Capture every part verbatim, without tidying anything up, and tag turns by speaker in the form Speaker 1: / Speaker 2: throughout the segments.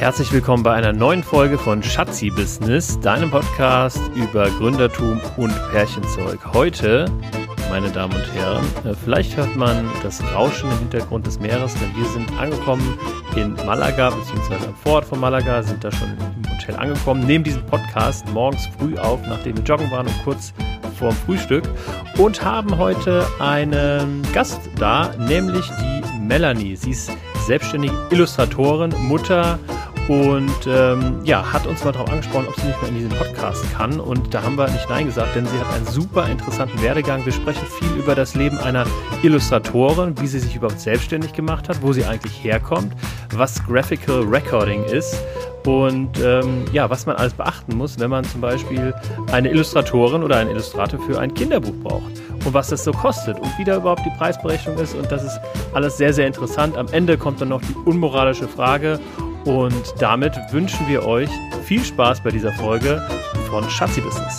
Speaker 1: Herzlich willkommen bei einer neuen Folge von Schatzi Business, deinem Podcast über Gründertum und Pärchenzeug. Heute, meine Damen und Herren, vielleicht hört man das Rauschen im Hintergrund des Meeres, denn wir sind angekommen in Malaga, beziehungsweise am Vorort von Malaga, sind da schon im Hotel angekommen, nehmen diesen Podcast morgens früh auf, nachdem wir joggen waren und kurz vorm Frühstück und haben heute einen Gast da, nämlich die Melanie. Sie ist selbstständige Illustratorin, Mutter und ähm, ja, hat uns mal darauf angesprochen, ob sie nicht mehr in diesen Podcast kann, und da haben wir nicht Nein gesagt, denn sie hat einen super interessanten Werdegang. Wir sprechen viel über das Leben einer Illustratorin, wie sie sich überhaupt selbstständig gemacht hat, wo sie eigentlich herkommt, was Graphical Recording ist und ähm, ja, was man alles beachten muss, wenn man zum Beispiel eine Illustratorin oder einen Illustrator für ein Kinderbuch braucht und was das so kostet und wie da überhaupt die Preisberechnung ist, und das ist alles sehr, sehr interessant. Am Ende kommt dann noch die unmoralische Frage. Und damit wünschen wir euch viel Spaß bei dieser Folge von Schatzi Business.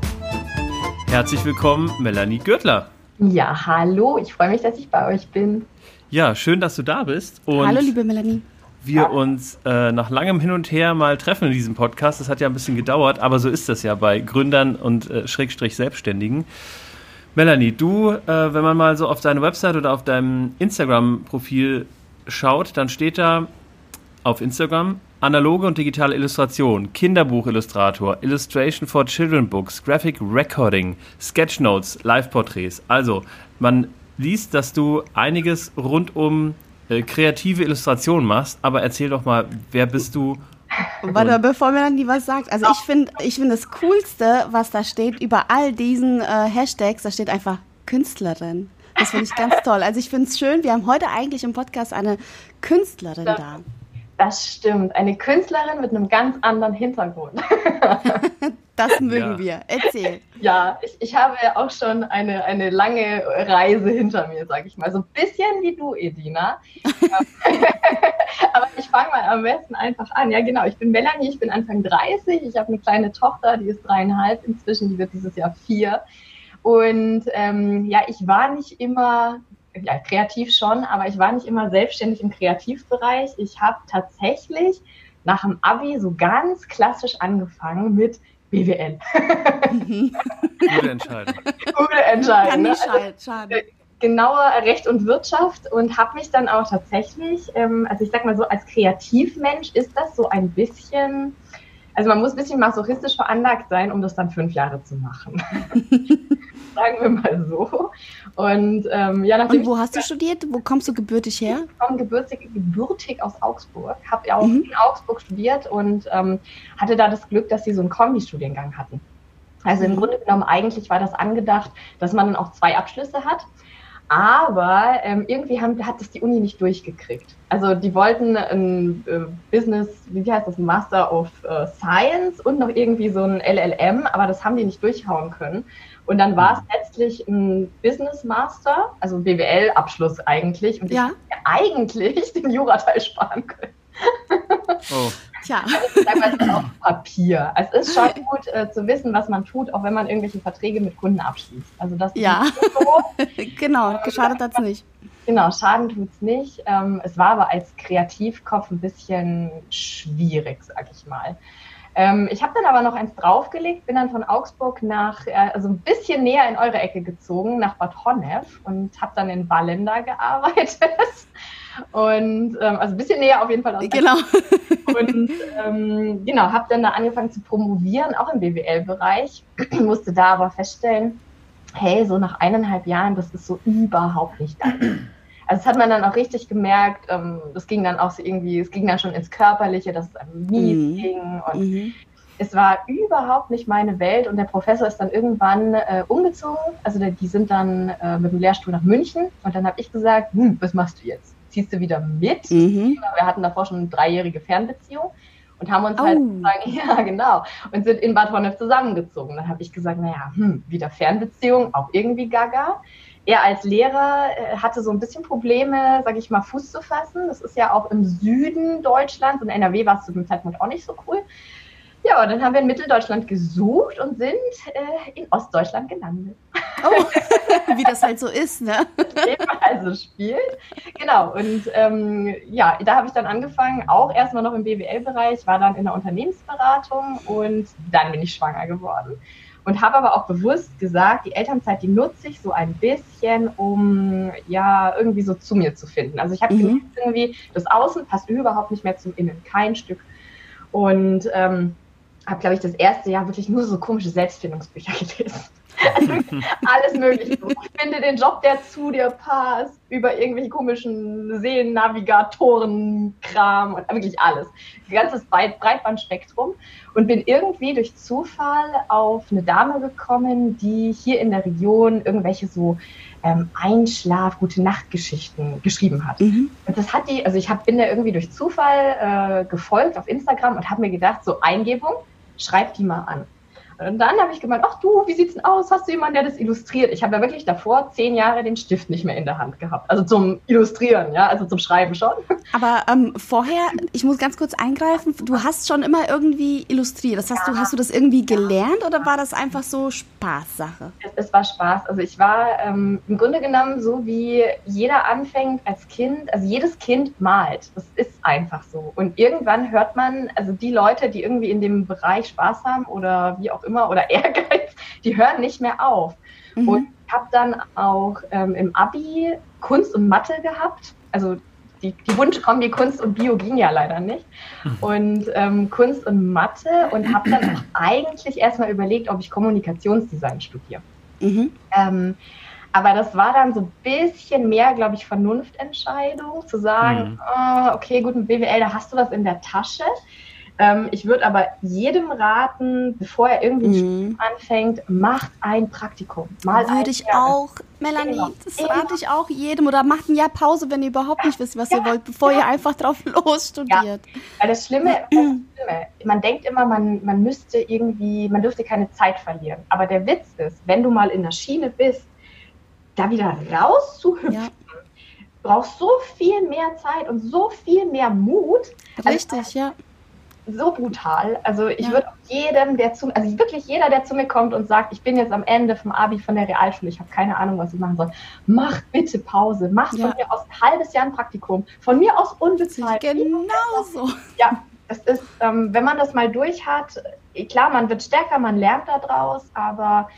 Speaker 1: Herzlich willkommen, Melanie Gürtler.
Speaker 2: Ja, hallo, ich freue mich, dass ich bei euch bin.
Speaker 1: Ja, schön, dass du da bist. Und
Speaker 3: hallo, liebe Melanie.
Speaker 1: Wir ja. uns äh, nach langem Hin und Her mal treffen in diesem Podcast. Das hat ja ein bisschen gedauert, aber so ist das ja bei Gründern und äh, Schrägstrich Selbstständigen. Melanie, du, äh, wenn man mal so auf deine Website oder auf deinem Instagram-Profil schaut, dann steht da auf Instagram: analoge und digitale Illustration, Kinderbuchillustrator, Illustration for Children Books, Graphic Recording, Sketchnotes, Live-Porträts. Also, man liest, dass du einiges rund um äh, kreative Illustrationen machst, aber erzähl doch mal, wer bist du?
Speaker 3: Warte, bevor Melanie was sagt, also ich finde ich find das Coolste, was da steht, über all diesen äh, Hashtags, da steht einfach Künstlerin. Das finde ich ganz toll. Also ich finde es schön, wir haben heute eigentlich im Podcast eine Künstlerin da.
Speaker 2: Das stimmt, eine Künstlerin mit einem ganz anderen Hintergrund.
Speaker 3: Das mögen
Speaker 1: ja.
Speaker 3: wir. Erzähl.
Speaker 2: Ja, ich, ich habe ja auch schon eine, eine lange Reise hinter mir, sag ich mal. So ein bisschen wie du, Edina. Aber ich fange mal am besten einfach an. Ja, genau, ich bin Melanie, ich bin Anfang dreißig. Ich habe eine kleine Tochter, die ist dreieinhalb inzwischen, die wird dieses Jahr vier. Und ähm, ja, ich war nicht immer... Ja, kreativ schon, aber ich war nicht immer selbstständig im Kreativbereich. Ich habe tatsächlich nach dem Abi so ganz klassisch angefangen mit B W L.
Speaker 1: Gute Entscheidung.
Speaker 2: Gute Entscheidung.
Speaker 3: Kann nicht
Speaker 2: ne?
Speaker 3: schaden.
Speaker 2: Also, genauer Recht und Wirtschaft, und habe mich dann auch tatsächlich, ähm, also ich sag mal so, als Kreativmensch ist das so ein bisschen, also man muss ein bisschen masochistisch veranlagt sein, um das dann fünf Jahre zu machen. Sagen wir mal so. Und, ähm, ja,
Speaker 3: und wo hast du studiert? Wo kommst du gebürtig her?
Speaker 2: Ich komme gebürtig, gebürtig aus Augsburg, habe ja auch
Speaker 3: Mhm.
Speaker 2: in Augsburg studiert und ähm, hatte da das Glück, dass sie so einen Kombi-Studiengang hatten. Also im
Speaker 3: Mhm.
Speaker 2: Grunde genommen, eigentlich war das angedacht, dass man dann auch zwei Abschlüsse hat. Aber ähm, irgendwie haben, hat das die Uni nicht durchgekriegt. Also die wollten ein äh, Business, wie heißt das, ein Master of äh, Science und noch irgendwie so ein L L M, aber das haben die nicht durchhauen können. Und dann war es letztlich ein Business Master, also ein B W L-Abschluss eigentlich. Und
Speaker 3: Ja.
Speaker 2: ich hätte eigentlich den Jurateil sparen können.
Speaker 1: Oh.
Speaker 3: Tja.
Speaker 2: Also sagen wir es auf Papier. Es ist schon gut äh, zu wissen, was man tut, auch wenn man irgendwelche Verträge mit Kunden abschließt. Also das
Speaker 3: Ja.
Speaker 2: ist so.
Speaker 3: Genau, geschadet hat es nicht.
Speaker 2: Genau, Schaden tut es nicht. Ähm, es war aber als Kreativkopf ein bisschen schwierig, sag ich mal. Ähm, ich habe dann aber noch eins draufgelegt, bin dann von Augsburg nach, äh, also ein bisschen näher in eure Ecke gezogen, nach Bad Honnef, und habe dann in Wallenda gearbeitet. Und ähm, also ein bisschen näher auf jeden Fall. Aus
Speaker 3: Genau.
Speaker 2: Und ähm, genau, habe dann da angefangen zu promovieren, auch im B W L-Bereich. Musste da aber feststellen, hey, so nach eineinhalb Jahren, das ist so überhaupt nicht das. Also das hat man dann auch richtig gemerkt, ähm, das ging dann auch so irgendwie, es ging dann schon ins Körperliche, dass es einem mies
Speaker 3: Mhm.
Speaker 2: ging, und
Speaker 3: Mhm.
Speaker 2: es war überhaupt nicht meine Welt, und der Professor ist dann irgendwann äh, umgezogen, also der, die sind dann äh, mit dem Lehrstuhl nach München, und dann habe ich gesagt, hm, was machst du jetzt? Ziehst du wieder mit?
Speaker 3: Mhm.
Speaker 2: Wir hatten davor schon eine dreijährige Fernbeziehung und haben uns
Speaker 3: Oh.
Speaker 2: halt sozusagen, ja genau, und sind in Bad Honnef zusammengezogen. Dann habe ich gesagt, naja, hm, wieder Fernbeziehung, auch irgendwie gaga. Er als Lehrer äh, hatte so ein bisschen Probleme, sage ich mal, Fuß zu fassen. Das ist ja auch im Süden Deutschlands, und in N R W war es zu dem Zeitpunkt auch nicht so cool. Ja, und dann haben wir in Mitteldeutschland gesucht und sind äh, in Ostdeutschland gelandet.
Speaker 3: Oh, wie das halt so ist, ne?
Speaker 2: Das Leben also spielt. Genau, und ähm, ja, da habe ich dann angefangen, auch erstmal noch im B W L-Bereich, war dann in der Unternehmensberatung und dann bin ich schwanger geworden. Und habe aber auch bewusst gesagt, die Elternzeit, die nutze ich so ein bisschen, um ja irgendwie so zu mir zu finden. Also ich habe mhm. gemerkt, irgendwie, das Außen passt überhaupt nicht mehr zum Innen, kein Stück. Und ähm, habe, glaube ich, das erste Jahr wirklich nur so komische Selbstfindungsbücher gelesen. Also alles Mögliche. Finde den Job, der zu dir passt, über irgendwelche komischen Seelennavigatoren-Kram und wirklich alles. Ein ganzes Breitbandspektrum. Und bin irgendwie durch Zufall auf eine Dame gekommen, die hier in der Region irgendwelche so ähm, Einschlaf-, Gute-Nacht-Geschichten geschrieben hat. Mhm. Und das hat die, also ich hab, bin da irgendwie durch Zufall äh, gefolgt auf Instagram und habe mir gedacht, so Eingebung, schreib die mal an. Und dann habe ich gemeint, ach du, wie sieht's denn aus? Hast du jemanden, der das illustriert? Ich habe ja wirklich davor zehn Jahre den Stift nicht mehr in der Hand gehabt. Also zum Illustrieren, ja, also zum Schreiben schon.
Speaker 3: Aber ähm, vorher, ich muss ganz kurz eingreifen, du hast schon immer irgendwie illustriert. Das heißt, ja. du, hast du das irgendwie gelernt oder war das einfach so Spaßsache?
Speaker 2: Es, es war Spaß. Also ich war ähm, im Grunde genommen so, wie jeder anfängt als Kind. Also jedes Kind malt. Das ist einfach so. Und irgendwann hört man, also die Leute, die irgendwie in dem Bereich Spaß haben oder wie auch immer oder Ehrgeiz, die hören nicht mehr auf. Mhm. Und ich habe dann auch ähm, im Abi Kunst und Mathe gehabt. Also die, die Wunschkombi Kunst und Bio ging ja leider nicht. Mhm. Und ähm, Kunst und Mathe und habe dann auch eigentlich erstmal überlegt, ob ich Kommunikationsdesign studiere. Mhm. Ähm, aber das war dann so ein bisschen mehr, glaube ich, Vernunftentscheidung, zu sagen, mhm. oh, okay, gut, mit B W L, da hast du was in der Tasche. Ähm, ich würde aber jedem raten, bevor er irgendwie ein
Speaker 3: Mhm.
Speaker 2: Studium anfängt, macht ein Praktikum. Mal ein
Speaker 3: Würde ich
Speaker 2: Jahr.
Speaker 3: auch, Melanie,
Speaker 2: Genau.
Speaker 3: das rate ich auch jedem. Oder macht ein Jahr Pause, wenn ihr überhaupt nicht wisst, was
Speaker 2: Ja.
Speaker 3: ihr wollt, bevor
Speaker 2: Ja.
Speaker 3: ihr einfach drauf los studiert.
Speaker 2: Weil das Schlimme, das Schlimme, man denkt immer, man, man müsste irgendwie, man dürfte keine Zeit verlieren. Aber der Witz ist, wenn du mal in der Schiene bist, da wieder rauszuhüpfen,
Speaker 3: Ja.
Speaker 2: brauchst so viel mehr Zeit und so viel mehr Mut.
Speaker 3: Richtig,
Speaker 2: Also,
Speaker 3: ja.
Speaker 2: so brutal. Also ich
Speaker 3: Ja.
Speaker 2: würde auch jedem, der zu, also wirklich jeder, der zu mir kommt und sagt, ich bin jetzt am Ende vom Abi von der Realschule, ich habe keine Ahnung, was ich machen soll, mach bitte Pause, mach
Speaker 3: Ja.
Speaker 2: von mir aus ein halbes Jahr ein Praktikum, von mir aus unbezahlt.
Speaker 3: Genau so.
Speaker 2: Ja, das ist, ähm, wenn man das mal durch hat, klar, man wird stärker, man lernt daraus, aber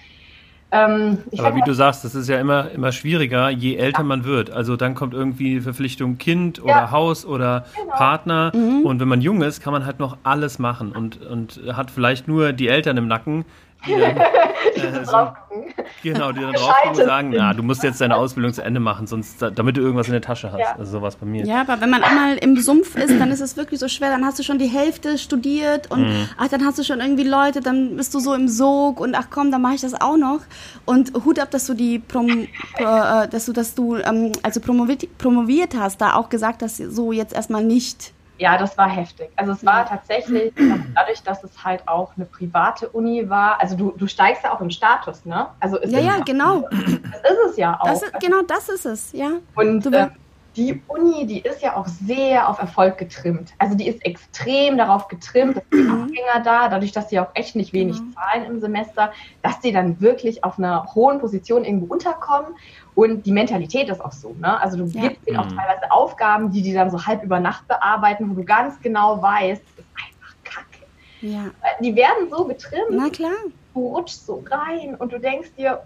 Speaker 2: ähm, ich
Speaker 1: Aber
Speaker 2: sag
Speaker 1: wie
Speaker 2: mal,
Speaker 1: du sagst, das ist ja immer, immer schwieriger, je älter man wird. Also dann kommt irgendwie Verpflichtung Kind oder
Speaker 2: Ja.
Speaker 1: Haus oder
Speaker 2: Genau.
Speaker 1: Partner.
Speaker 3: Mhm.
Speaker 1: Und wenn man jung ist, kann man halt noch alles machen und, und hat vielleicht nur die Eltern im Nacken, die dann, äh, so,
Speaker 2: drauf gucken.
Speaker 1: genau, die dann
Speaker 2: Gescheites
Speaker 1: drauf gucken und sagen,
Speaker 2: sind.
Speaker 1: na, du musst jetzt deine Ausbildung zu Ende machen, sonst, damit du irgendwas in der Tasche hast.
Speaker 2: Ja.
Speaker 1: Also sowas bei mir.
Speaker 3: Ja, aber wenn man einmal im Sumpf ist, dann ist es wirklich so schwer. Dann hast du schon die Hälfte studiert und
Speaker 1: Mhm.
Speaker 3: ach, dann hast du schon irgendwie Leute, dann bist du so im Sog und ach komm, dann mache ich das auch noch. Und Hut ab, dass du die Prom äh, dass du, dass du ähm, also promoviert, promoviert hast, da auch gesagt hast, so jetzt erstmal nicht.
Speaker 2: Ja, das war heftig. Also es war tatsächlich, dadurch, dass es halt auch eine private Uni war, also du, du steigst ja auch im Status, ne? Also es
Speaker 3: Ja,
Speaker 2: ist,
Speaker 3: ja, genau.
Speaker 2: das ist es ja auch.
Speaker 3: Das ist, genau das ist es, ja.
Speaker 2: Und
Speaker 3: Du-
Speaker 2: äh, die Uni, die ist ja auch sehr auf Erfolg getrimmt. Also die ist extrem darauf getrimmt, dass die Abgänger da, dadurch, dass die auch echt nicht wenig
Speaker 3: Genau.
Speaker 2: zahlen im Semester, dass die dann wirklich auf einer hohen Position irgendwo unterkommen. Und die Mentalität ist auch so, ne? Also du
Speaker 3: Ja.
Speaker 2: gibst denen auch
Speaker 1: Mhm.
Speaker 2: teilweise Aufgaben, die die dann so halb über Nacht bearbeiten, wo du ganz genau weißt, das ist einfach Kacke.
Speaker 3: Ja,
Speaker 2: Die werden so getrimmt,
Speaker 3: na klar.
Speaker 2: du rutschst so rein und du denkst dir,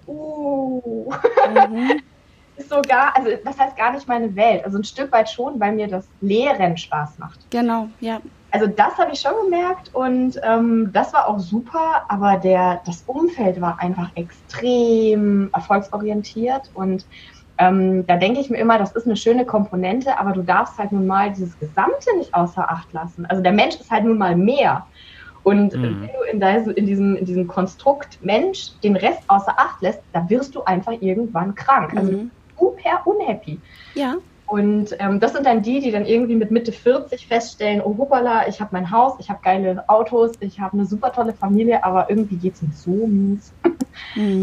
Speaker 2: uh,
Speaker 3: Mhm.
Speaker 2: ist so gar, also das heißt gar nicht meine Welt. Also ein Stück weit schon, weil mir das Lehren Spaß macht.
Speaker 3: Genau, ja.
Speaker 2: Also das habe ich schon gemerkt und ähm, das war auch super, aber der, das Umfeld war einfach extrem erfolgsorientiert und ähm, da denke ich mir immer, das ist eine schöne Komponente, aber du darfst halt nun mal dieses Gesamte nicht außer Acht lassen. Also der Mensch ist halt nun mal mehr. Und
Speaker 1: Mhm.
Speaker 2: wenn du in, dein, in, diesem, in diesem Konstrukt Mensch den Rest außer Acht lässt, da wirst du einfach irgendwann krank. Also
Speaker 3: Mhm.
Speaker 2: super unhappy.
Speaker 3: Ja,
Speaker 2: Und ähm, das sind dann die, die dann irgendwie mit Mitte vierzig feststellen, oh hoppala, ich habe mein Haus, ich habe geile Autos, ich habe eine super tolle Familie, aber irgendwie geht es mir so mies.
Speaker 3: mhm.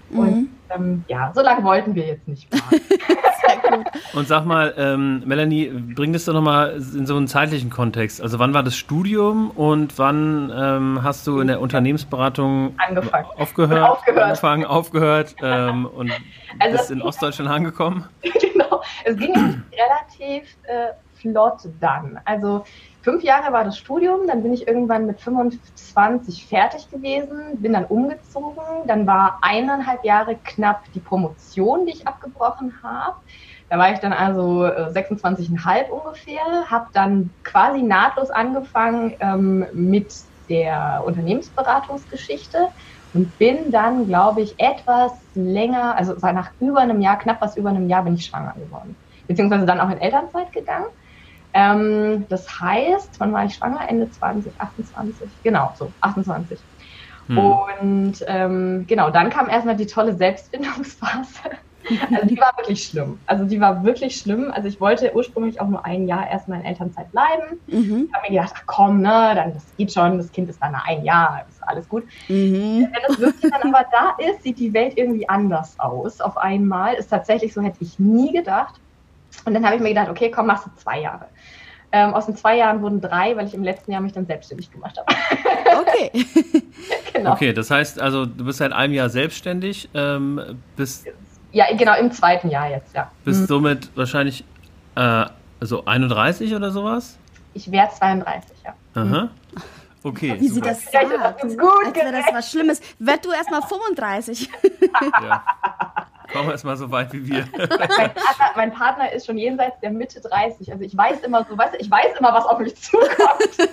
Speaker 2: Mhm. Und ähm, ja, so lange wollten wir jetzt nicht fahren.
Speaker 1: Sehr gut. Und sag mal, ähm, Melanie, bring das doch nochmal in so einen zeitlichen Kontext. Also wann war das Studium und wann ähm, hast du in der Unternehmensberatung
Speaker 2: angefangen.
Speaker 1: aufgehört,
Speaker 2: aufgehört.
Speaker 1: angefangen, aufgehört ähm, und
Speaker 2: also
Speaker 1: bist in Ostdeutschland angekommen?
Speaker 2: Genau, es ging relativ äh, flott dann. Also fünf Jahre war das Studium, dann bin ich irgendwann mit fünfundzwanzig fertig gewesen, bin dann umgezogen, dann war eineinhalb Jahre knapp die Promotion, die ich abgebrochen habe. Da war ich dann also sechsundzwanzig Komma fünf ungefähr, habe dann quasi nahtlos angefangen ähm, mit der Unternehmensberatungsgeschichte und bin dann, glaube ich, etwas länger, also nach über einem Jahr, knapp was über einem Jahr bin ich schwanger geworden, beziehungsweise dann auch in Elternzeit gegangen. Ähm, das heißt, wann war ich schwanger? Ende zwanzig, achtundzwanzig, genau, so achtundzwanzig. Hm. Und ähm, genau, dann kam erstmal die tolle Selbstfindungsphase. Also die war wirklich schlimm. Also die war wirklich schlimm. Also ich wollte ursprünglich auch nur ein Jahr erstmal in Elternzeit bleiben. Mhm. Ich habe mir gedacht, ach komm, ne, dann das geht schon, das Kind ist dann ein Jahr, ist alles gut. Mhm. Wenn das wirklich dann aber da ist, sieht die Welt irgendwie anders aus. Auf einmal ist tatsächlich so, hätte ich nie gedacht. Und dann habe ich mir gedacht, okay, komm, machst du zwei Jahre. Ähm, aus den zwei Jahren wurden drei, weil ich im letzten Jahr mich dann selbstständig gemacht habe.
Speaker 3: Okay.
Speaker 1: Genau. Okay, das heißt also, du bist seit einem Jahr selbstständig, ähm, bist...
Speaker 2: Ja, genau, im zweiten Jahr jetzt, ja.
Speaker 1: Bist mhm. somit wahrscheinlich äh, so einunddreißig oder sowas?
Speaker 2: Ich wäre zweiunddreißig, ja.
Speaker 1: Aha. Okay.
Speaker 3: Wie sie das sagt, als wäre das was Schlimmes. Werd du erst mal fünfunddreißig.
Speaker 1: Ja. Komm erst mal so weit wie wir.
Speaker 2: Mein Partner, mein Partner ist schon jenseits der Mitte dreißig. Also ich weiß immer so, weißt du, ich weiß immer, was auf mich zukommt.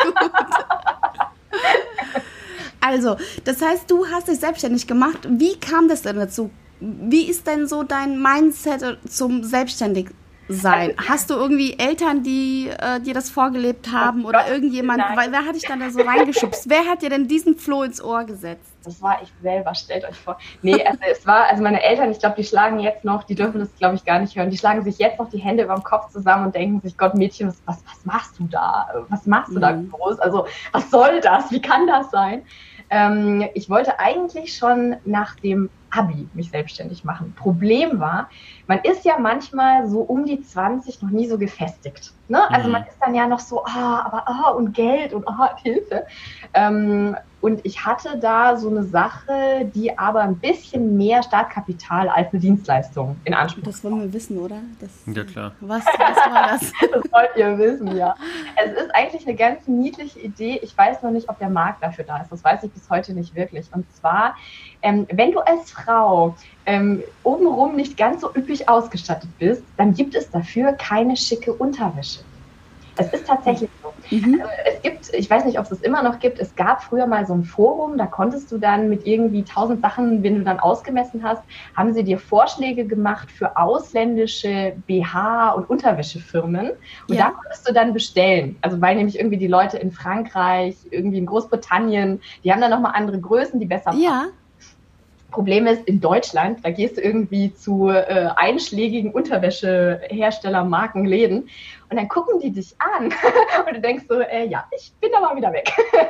Speaker 3: Also, das heißt, du hast dich selbstständig gemacht. Wie kam das denn dazu? Wie ist denn so dein Mindset zum Selbstständigsein? Hast du irgendwie Eltern, die äh, dir das vorgelebt haben, oder irgendjemand? Weil, wer hat dich dann da so reingeschubst? Wer hat dir denn diesen Floh ins Ohr gesetzt?
Speaker 2: Das war ich selber, stellt euch vor. Nee, also es war, also meine Eltern, ich glaube, die schlagen jetzt noch, die dürfen das, glaube ich, gar nicht hören, die schlagen sich jetzt noch die Hände über dem Kopf zusammen und denken sich, Gott, Mädchen, was, was, was machst du da? Was machst du mhm. da groß? Also, was soll das? Wie kann das sein? Ähm, ich wollte eigentlich schon nach dem Abi mich selbstständig machen. Problem war, man ist ja manchmal so um die zwanzig noch nie so gefestigt. Ne? Also man ist dann ja noch so, ah, aber ah, und Geld und ah, Hilfe. Ähm, und ich hatte da so eine Sache, die aber ein bisschen mehr Startkapital als eine Dienstleistung in Anspruch.
Speaker 3: Das wollen wir wissen, oder? Das,
Speaker 1: ja, klar.
Speaker 3: Was, was war das?
Speaker 2: Das wollt ihr wissen, ja. Es ist eigentlich eine ganz niedliche Idee. Ich weiß noch nicht, ob der Markt dafür da ist. Das weiß ich bis heute nicht wirklich. Und zwar, ähm, wenn du als Frau ähm, obenrum nicht ganz so üppig ausgestattet bist, dann gibt es dafür keine schicke Unterwäsche. Es ist tatsächlich so. Mhm. Also es gibt, ich weiß nicht, ob es es immer noch gibt, es gab früher mal so ein Forum, da konntest du dann mit irgendwie tausend Sachen, wenn du dann ausgemessen hast, haben sie dir Vorschläge gemacht für ausländische B H- und Unterwäschefirmen. Und ja. da konntest du dann bestellen. Also weil nämlich irgendwie die Leute in Frankreich, irgendwie in Großbritannien, die haben dann nochmal andere Größen, die besser passen.
Speaker 3: Ja.
Speaker 2: Problem ist, in Deutschland, da gehst du irgendwie zu äh, einschlägigen Unterwäscheherstellermarken, Läden und dann gucken die dich an und du denkst so, äh, ja, ich bin da mal wieder weg.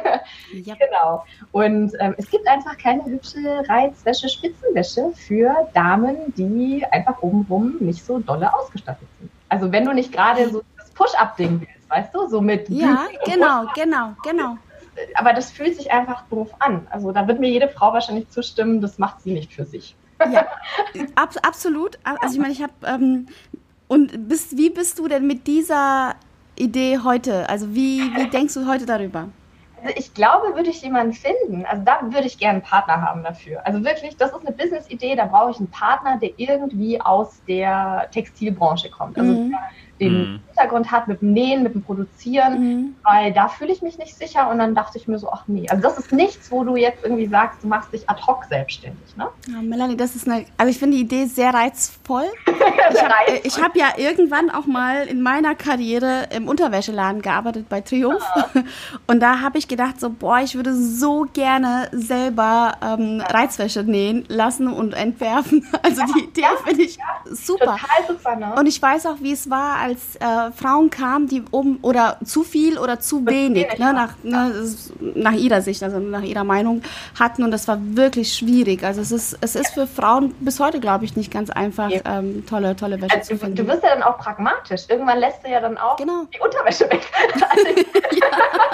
Speaker 2: Ja. Genau. Und ähm, es gibt einfach keine hübsche Reizwäsche, Spitzenwäsche für Damen, die einfach obenrum nicht so dolle ausgestattet sind. Also wenn du nicht gerade so das Push-Up-Ding willst, weißt du, so mit...
Speaker 3: Ja, genau, genau, genau.
Speaker 2: Aber das fühlt sich einfach doof an. Also da wird mir jede Frau wahrscheinlich zustimmen, das macht sie nicht für sich.
Speaker 3: Ja, ab, absolut. Also ich meine, ich habe, ähm, und bist, wie bist du denn mit dieser Idee heute? Also wie, wie denkst du heute darüber?
Speaker 2: Also ich glaube, würde ich jemanden finden, also da würde ich gerne einen Partner haben dafür. Also wirklich, das ist eine Business-Idee, da brauche ich einen Partner, der irgendwie aus der Textilbranche kommt. Also mhm. der den mhm. Hintergrund hat mit dem Nähen, mit dem Produzieren, mhm. weil da fühle ich mich nicht sicher und dann dachte ich mir so, ach nee, also das ist nichts, wo du jetzt irgendwie sagst, du machst dich ad hoc selbstständig, ne?
Speaker 3: Ja, Melanie, das ist eine, also ich finde die Idee sehr reizvoll. Ich habe äh, hab ja irgendwann auch mal in meiner Karriere im Unterwäscheladen gearbeitet bei Triumph ja. und da habe ich gedacht so, boah, ich würde so gerne selber ähm, ja. Reizwäsche nähen lassen und entwerfen. Also die Idee ja, finde ich ja. super.
Speaker 2: Total super, ne?
Speaker 3: Und ich weiß auch, wie es war, als als äh, Frauen kamen, die oben oder zu viel oder zu wenig, ne, nach, ne, nach ihrer Sicht, also nach ihrer Meinung hatten und das war wirklich schwierig. Also es ist, es ist für Frauen bis heute, glaube ich, nicht ganz einfach, ja. ähm, tolle, tolle Wäsche
Speaker 2: also
Speaker 3: zu finden.
Speaker 2: Du wirst ja dann auch pragmatisch. Irgendwann lässt du ja dann auch
Speaker 3: genau.
Speaker 2: die Unterwäsche weg. ja.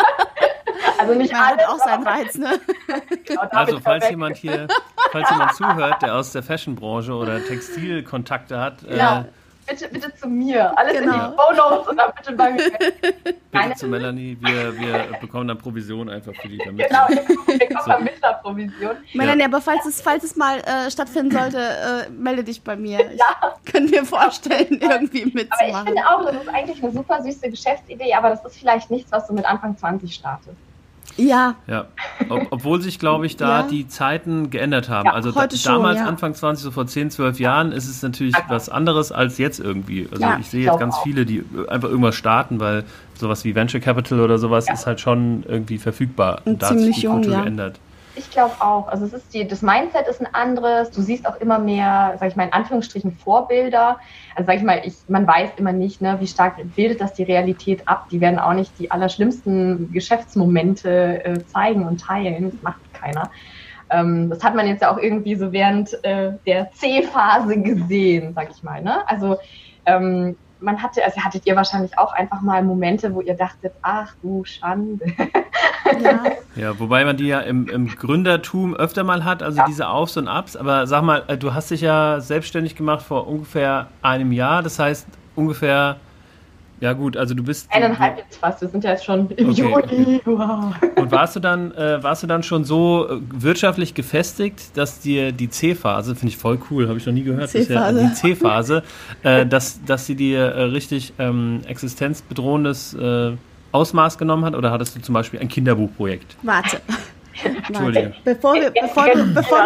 Speaker 2: Also nicht
Speaker 3: Man
Speaker 2: alles,
Speaker 3: hat auch seinen Reiz, ne?
Speaker 1: Genau, also falls jemand hier, falls jemand zuhört, der aus der Fashionbranche oder Textilkontakte hat,
Speaker 2: ja. Äh, bitte, bitte zu mir. Alles
Speaker 3: genau.
Speaker 2: in die Shownotes und dann bitte bei mir.
Speaker 1: Bitte
Speaker 2: Keine
Speaker 1: zu Melanie, wir, wir bekommen dann Provision einfach für die Vermittlung.
Speaker 2: Genau, wir bekommen so. Vermittlerprovision.
Speaker 3: Melanie, ja. aber falls es, falls es mal äh, stattfinden sollte, äh, melde dich bei mir. Ich ja. könnte mir vorstellen, irgendwie mitzumachen.
Speaker 2: Aber ich finde auch, das ist eigentlich eine super süße Geschäftsidee, aber das ist vielleicht nichts, was du mit Anfang zwanzig startest.
Speaker 3: Ja.
Speaker 1: ja. Ob, obwohl sich, glaube ich, da ja. die Zeiten geändert haben. Ja, also da,
Speaker 3: schon,
Speaker 1: damals,
Speaker 3: ja.
Speaker 1: Anfang zwanzig, so vor zehn, zwölf Jahren, ist es natürlich ja. was anderes als jetzt irgendwie. Also
Speaker 3: ja,
Speaker 1: ich sehe jetzt ganz auch. viele, die einfach irgendwas starten, weil sowas wie Venture Capital oder sowas ja. ist halt schon irgendwie verfügbar.
Speaker 3: Und, und da hat sich die
Speaker 1: Kultur
Speaker 3: jung, ja.
Speaker 1: geändert.
Speaker 2: Ich glaube auch. Also es ist die, das Mindset ist ein anderes. Du siehst auch immer mehr, sag ich mal in Anführungsstrichen, Vorbilder. Also sag ich mal, ich, man weiß immer nicht, ne, wie stark bildet das die Realität ab. Die werden auch nicht die allerschlimmsten Geschäftsmomente äh, zeigen und teilen. Das macht keiner. Ähm, das hat man jetzt ja auch irgendwie so während äh, der C-Phase gesehen, sag ich mal. Ne? Also ähm, man hatte, also hattet ihr wahrscheinlich auch einfach mal Momente, wo ihr dachtet, ach du Schande.
Speaker 3: Ja.
Speaker 1: ja, wobei man die ja im, im Gründertum öfter mal hat, also ja. diese Aufs und Abs. Aber sag mal, du hast dich ja selbstständig gemacht vor ungefähr einem Jahr. Das heißt ungefähr, ja gut, also du bist...
Speaker 2: Eineinhalb jetzt fast, wir sind ja jetzt schon im
Speaker 1: okay,
Speaker 2: Juni.
Speaker 1: Okay. Wow. Und warst du dann äh, warst du dann schon so äh, wirtschaftlich gefestigt, dass dir die C-Phase, finde ich voll cool, habe ich noch nie gehört bisher, die C-Phase, äh, dass, dass sie dir äh, richtig ähm, existenzbedrohendes äh, Ausmaß genommen hat, oder hattest du zum Beispiel ein Kinderbuchprojekt?
Speaker 3: Warte.
Speaker 1: Entschuldige.
Speaker 3: Bevor, wir, bevor, du, bevor,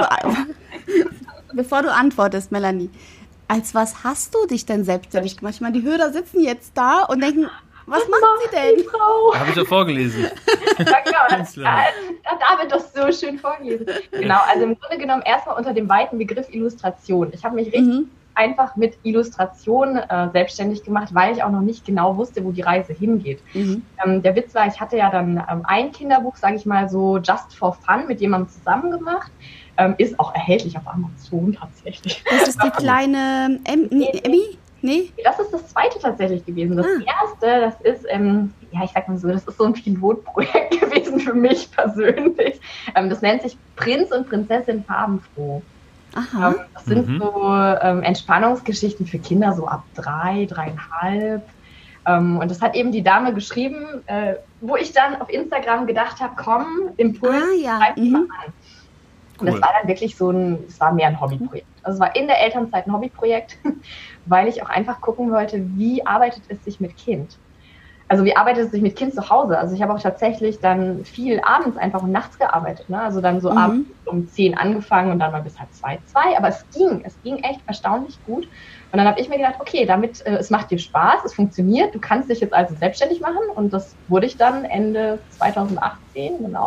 Speaker 3: du, bevor du antwortest, Melanie, als was hast du dich denn selbstständig gemacht? Ich meine, die Hörer sitzen jetzt da und denken, was, was macht sie denn?
Speaker 1: Habe ich doch vorgelesen.
Speaker 2: Ja, genau. Da hat David das so schön vorgelesen. Genau, also im Grunde genommen erstmal unter dem weiten Begriff Illustration. Ich habe mich richtig mhm. einfach mit Illustration äh, selbstständig gemacht, weil ich auch noch nicht genau wusste, wo die Reise hingeht. Mhm. Ähm, der Witz war, ich hatte ja dann ähm, ein Kinderbuch, sage ich mal so, just for fun mit jemandem zusammen gemacht. Ähm, ist auch erhältlich auf Amazon tatsächlich.
Speaker 3: Das ist die kleine em- nee, Emmy? Nee?
Speaker 2: Das ist das zweite tatsächlich gewesen. Das ah. erste, das ist, ähm, ja, ich sag mal so, das ist so ein Pilotprojekt gewesen für mich persönlich. Ähm, das nennt sich Prinz und Prinzessin farbenfroh.
Speaker 3: Aha.
Speaker 2: Ähm, das sind mhm. so ähm, Entspannungsgeschichten für Kinder, so ab drei, dreieinhalb. Ähm, und das hat eben die Dame geschrieben, äh, wo ich dann auf Instagram gedacht habe, komm, Impuls,
Speaker 3: ah, ja.
Speaker 2: schreib
Speaker 3: mhm.
Speaker 2: mal an. Und cool. Das war dann wirklich so ein, es war mehr ein Hobbyprojekt. Also es war in der Elternzeit ein Hobbyprojekt, weil ich auch einfach gucken wollte, wie arbeitet es sich mit Kind? Also wie arbeitet es sich mit Kind zu Hause? Also ich habe auch tatsächlich dann viel abends einfach und nachts gearbeitet. Ne? Also dann so mhm. abends um zehn angefangen und dann mal bis halb zwei, zwei. Aber es ging, es ging echt erstaunlich gut. Und dann habe ich mir gedacht, okay, damit äh, es macht dir Spaß, es funktioniert, du kannst dich jetzt also selbstständig machen. Und das wurde ich dann Ende zweitausendachtzehn, genau.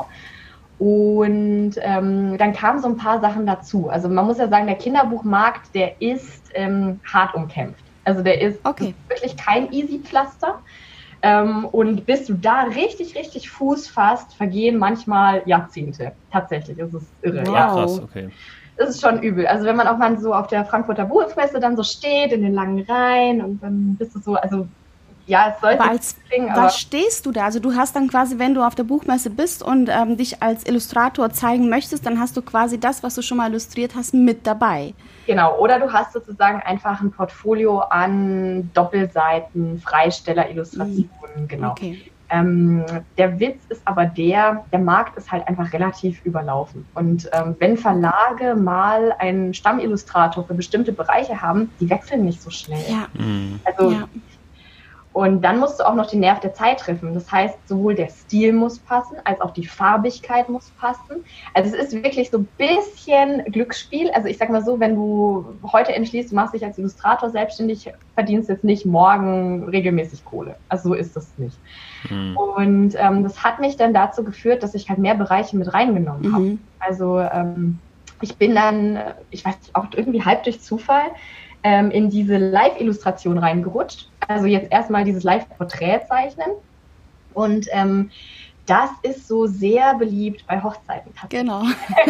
Speaker 2: Und ähm, dann kamen so ein paar Sachen dazu. Also man muss ja sagen, der Kinderbuchmarkt, der ist ähm, hart umkämpft. Also der ist
Speaker 3: okay.
Speaker 2: wirklich kein Easy-Pflaster. Ähm, und bis du da richtig, richtig Fuß fasst, vergehen manchmal Jahrzehnte. Tatsächlich, das ist irre.
Speaker 3: Wow.
Speaker 2: Ja,
Speaker 1: krass, okay.
Speaker 2: Das ist schon übel. Also wenn man auch mal so auf der Frankfurter Buchmesse dann so steht, in den langen Reihen und dann bist du so, also ja, es sollte
Speaker 3: aber als, klingen, aber was stehst du da? Also du hast dann quasi, wenn du auf der Buchmesse bist und ähm, dich als Illustrator zeigen möchtest, dann hast du quasi das, was du schon mal illustriert hast, mit dabei.
Speaker 2: Genau, oder du hast sozusagen einfach ein Portfolio an Doppelseiten, Freisteller, Illustrationen, mhm. genau.
Speaker 3: Okay.
Speaker 2: Ähm, der Witz ist aber der, der Markt ist halt einfach relativ überlaufen. Und ähm, wenn Verlage mal einen Stammillustrator für bestimmte Bereiche haben, die wechseln nicht so schnell.
Speaker 3: Ja.
Speaker 1: Mhm.
Speaker 2: Also
Speaker 3: ja.
Speaker 2: Und dann musst du auch noch den Nerv der Zeit treffen. Das heißt, sowohl der Stil muss passen, als auch die Farbigkeit muss passen. Also es ist wirklich so ein bisschen Glücksspiel. Also ich sag mal so, wenn du heute entschließt, du machst dich als Illustrator selbstständig, verdienst jetzt nicht morgen regelmäßig Kohle. Also so ist das nicht. Mhm. Und ähm, das hat mich dann dazu geführt, dass ich halt mehr Bereiche mit reingenommen mhm. habe. Also ähm, ich bin dann, ich weiß nicht, auch irgendwie halb durch Zufall, in diese Live-Illustration reingerutscht. Also jetzt erstmal dieses Live-Porträt zeichnen. Und ähm, das ist so sehr beliebt bei Hochzeiten.
Speaker 3: Genau.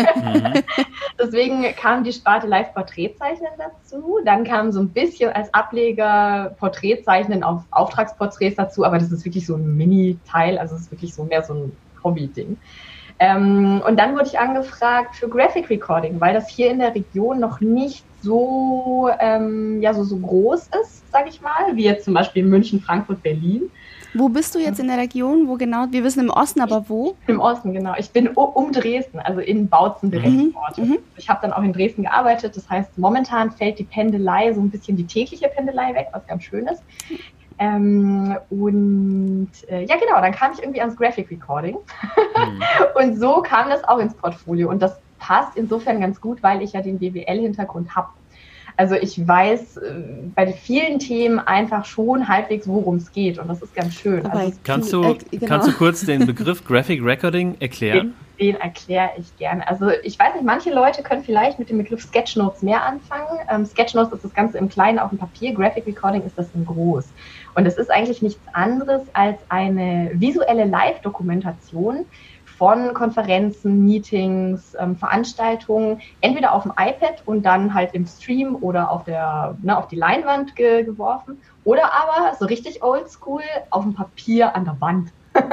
Speaker 2: Deswegen kam die Sparte Live-Porträtzeichnen dazu. Dann kam so ein bisschen als Ableger Porträtzeichnen auf Auftragsporträts dazu, aber das ist wirklich so ein Mini-Teil, also es ist wirklich so mehr so ein Hobby-Ding. Ähm, und dann wurde ich angefragt für Graphic Recording, weil das hier in der Region noch nicht so, ähm, ja, so, so groß ist, sag ich mal, wie jetzt zum Beispiel München, Frankfurt, Berlin.
Speaker 3: Wo bist du jetzt in der Region? Wo genau? Wir wissen im Osten, aber wo?
Speaker 2: Im Osten, genau. Ich bin um Dresden, also in Bautzen direkt
Speaker 3: mhm.
Speaker 2: Orte.
Speaker 3: Mhm.
Speaker 2: Ich habe dann auch in Dresden gearbeitet. Das heißt, momentan fällt die Pendelei, so ein bisschen die tägliche Pendelei weg, was ganz schön ist. Ähm, und äh, ja, genau, dann kam ich irgendwie ans Graphic Recording. Mhm. Und so kam das auch ins Portfolio. Und das passt insofern ganz gut, weil ich ja den B W L-Hintergrund habe. Also ich weiß äh, bei vielen Themen einfach schon halbwegs, worum es geht. Und das ist ganz schön. Also
Speaker 1: kannst, du, äh, genau. kannst du kurz den Begriff Graphic Recording erklären?
Speaker 2: Den, den erkläre ich gerne. Also ich weiß nicht, manche Leute können vielleicht mit dem Begriff Sketchnotes mehr anfangen. Ähm, Sketchnotes ist das Ganze im Kleinen auf dem Papier. Graphic Recording ist das in groß. Und es ist eigentlich nichts anderes als eine visuelle Live-Dokumentation von Konferenzen, Meetings, ähm, Veranstaltungen, entweder auf dem iPad und dann halt im Stream oder auf der, ne, auf die Leinwand ge- geworfen oder aber so richtig oldschool auf dem Papier an der Wand.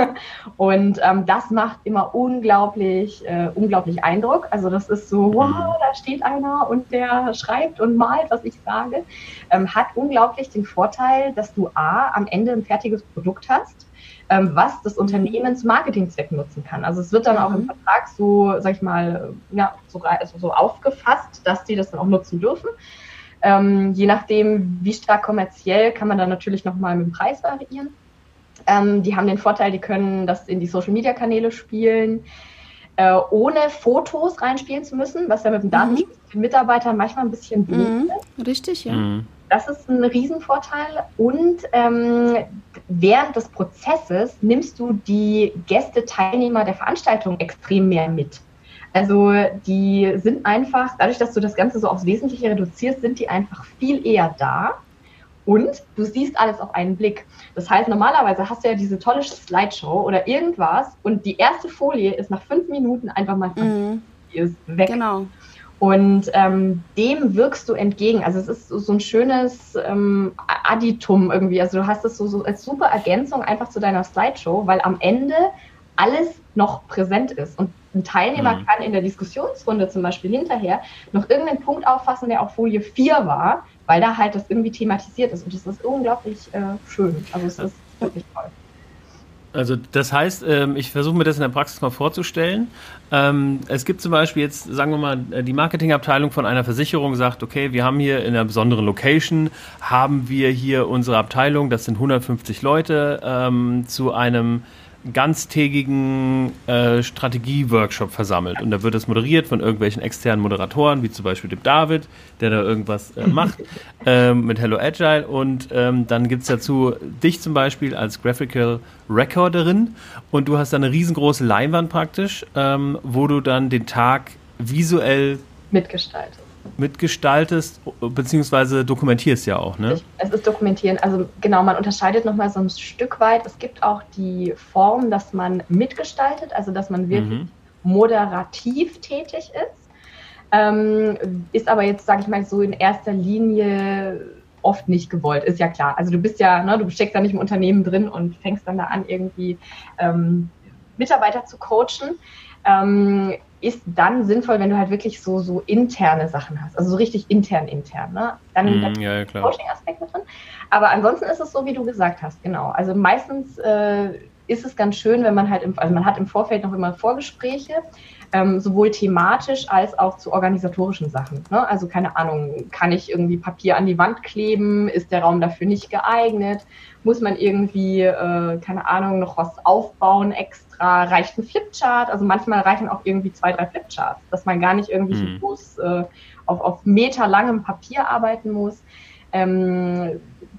Speaker 2: Und ähm, das macht immer unglaublich, äh, unglaublich Eindruck. Also das ist so, wow, da steht einer und der schreibt und malt, was ich sage. Ähm, hat unglaublich den Vorteil, dass du A, am Ende ein fertiges Produkt hast, ähm, was das Unternehmen zum Marketingzweck nutzen kann. Also es wird dann auch im Vertrag so, sag ich mal, ja, so, also so aufgefasst, dass die das dann auch nutzen dürfen. Ähm, je nachdem, wie stark kommerziell, kann man dann natürlich nochmal mit dem Preis variieren. Ähm, die haben den Vorteil, die können das in die Social-Media-Kanäle spielen, äh, ohne Fotos reinspielen zu müssen, was ja mit dem Datenschutz mhm. den Mitarbeitern manchmal ein bisschen blöd
Speaker 3: mhm.
Speaker 2: ist.
Speaker 3: Richtig, ja.
Speaker 1: Mhm.
Speaker 2: Das ist ein Riesenvorteil. Und ähm, während des Prozesses nimmst du die Gäste, Teilnehmer der Veranstaltung extrem mehr mit. Also die sind einfach, dadurch, dass du das Ganze so aufs Wesentliche reduzierst, sind die einfach viel eher da. Und du siehst alles auf einen Blick. Das heißt, normalerweise hast du ja diese tolle Slideshow oder irgendwas und die erste Folie ist nach fünf Minuten einfach mal
Speaker 3: mm.
Speaker 2: ist weg.
Speaker 3: Genau.
Speaker 2: Und ähm, dem wirkst du entgegen. Also es ist so, so ein schönes ähm, Additum irgendwie. Also du hast es so, so als super Ergänzung einfach zu deiner Slideshow, weil am Ende alles noch präsent ist. Und ein Teilnehmer mhm. kann in der Diskussionsrunde zum Beispiel hinterher noch irgendeinen Punkt auffassen, der auf Folie vier war, weil da halt das irgendwie thematisiert ist. Und das ist unglaublich äh, schön. Also es ist wirklich toll.
Speaker 1: Also das heißt, ähm, ich versuche mir das in der Praxis mal vorzustellen. Ähm, es gibt zum Beispiel jetzt, sagen wir mal, die Marketingabteilung von einer Versicherung sagt, okay, wir haben hier in einer besonderen Location, haben wir hier unsere Abteilung, das sind hundertfünfzig Leute, ähm, zu einem ganztägigen äh, Strategie-Workshop versammelt. Und da wird das moderiert von irgendwelchen externen Moderatoren, wie zum Beispiel dem David, der da irgendwas äh, macht, ähm, mit Hello Agile. Und ähm, dann gibt es dazu dich zum Beispiel als Graphical Recorderin. Und du hast dann eine riesengroße Leinwand praktisch, ähm, wo du dann den Tag visuell
Speaker 2: mitgestaltest.
Speaker 1: mitgestaltest, beziehungsweise dokumentierst ja auch, ne?
Speaker 2: Es ist dokumentieren. Also genau, man unterscheidet nochmal so ein Stück weit. Es gibt auch die Form, dass man mitgestaltet, also dass man wirklich mhm. moderativ tätig ist. Ähm, ist aber jetzt, sage ich mal, so in erster Linie oft nicht gewollt, ist ja klar. Also du bist ja, ne, du steckst da nicht im Unternehmen drin und fängst dann da an, irgendwie ähm, Mitarbeiter zu coachen. Ähm, ist dann sinnvoll, wenn du halt wirklich so, so interne Sachen hast, also so richtig intern, intern, ne? Dann
Speaker 1: mm, ja, ja, klar.
Speaker 2: Coaching-Aspekt mit drin. Aber ansonsten ist es so, wie du gesagt hast, genau. Also meistens äh, ist es ganz schön, wenn man halt, im, also man hat im Vorfeld noch immer Vorgespräche, ähm, sowohl thematisch als auch zu organisatorischen Sachen, ne? Also keine Ahnung, kann ich irgendwie Papier an die Wand kleben? Ist der Raum dafür nicht geeignet? Muss man irgendwie, äh, keine Ahnung, noch was aufbauen extra? Reicht ein Flipchart? Also manchmal reichen auch irgendwie zwei, drei Flipcharts, dass man gar nicht irgendwie mhm. groß äh, auf, auf meterlangem Papier arbeiten muss. Ähm,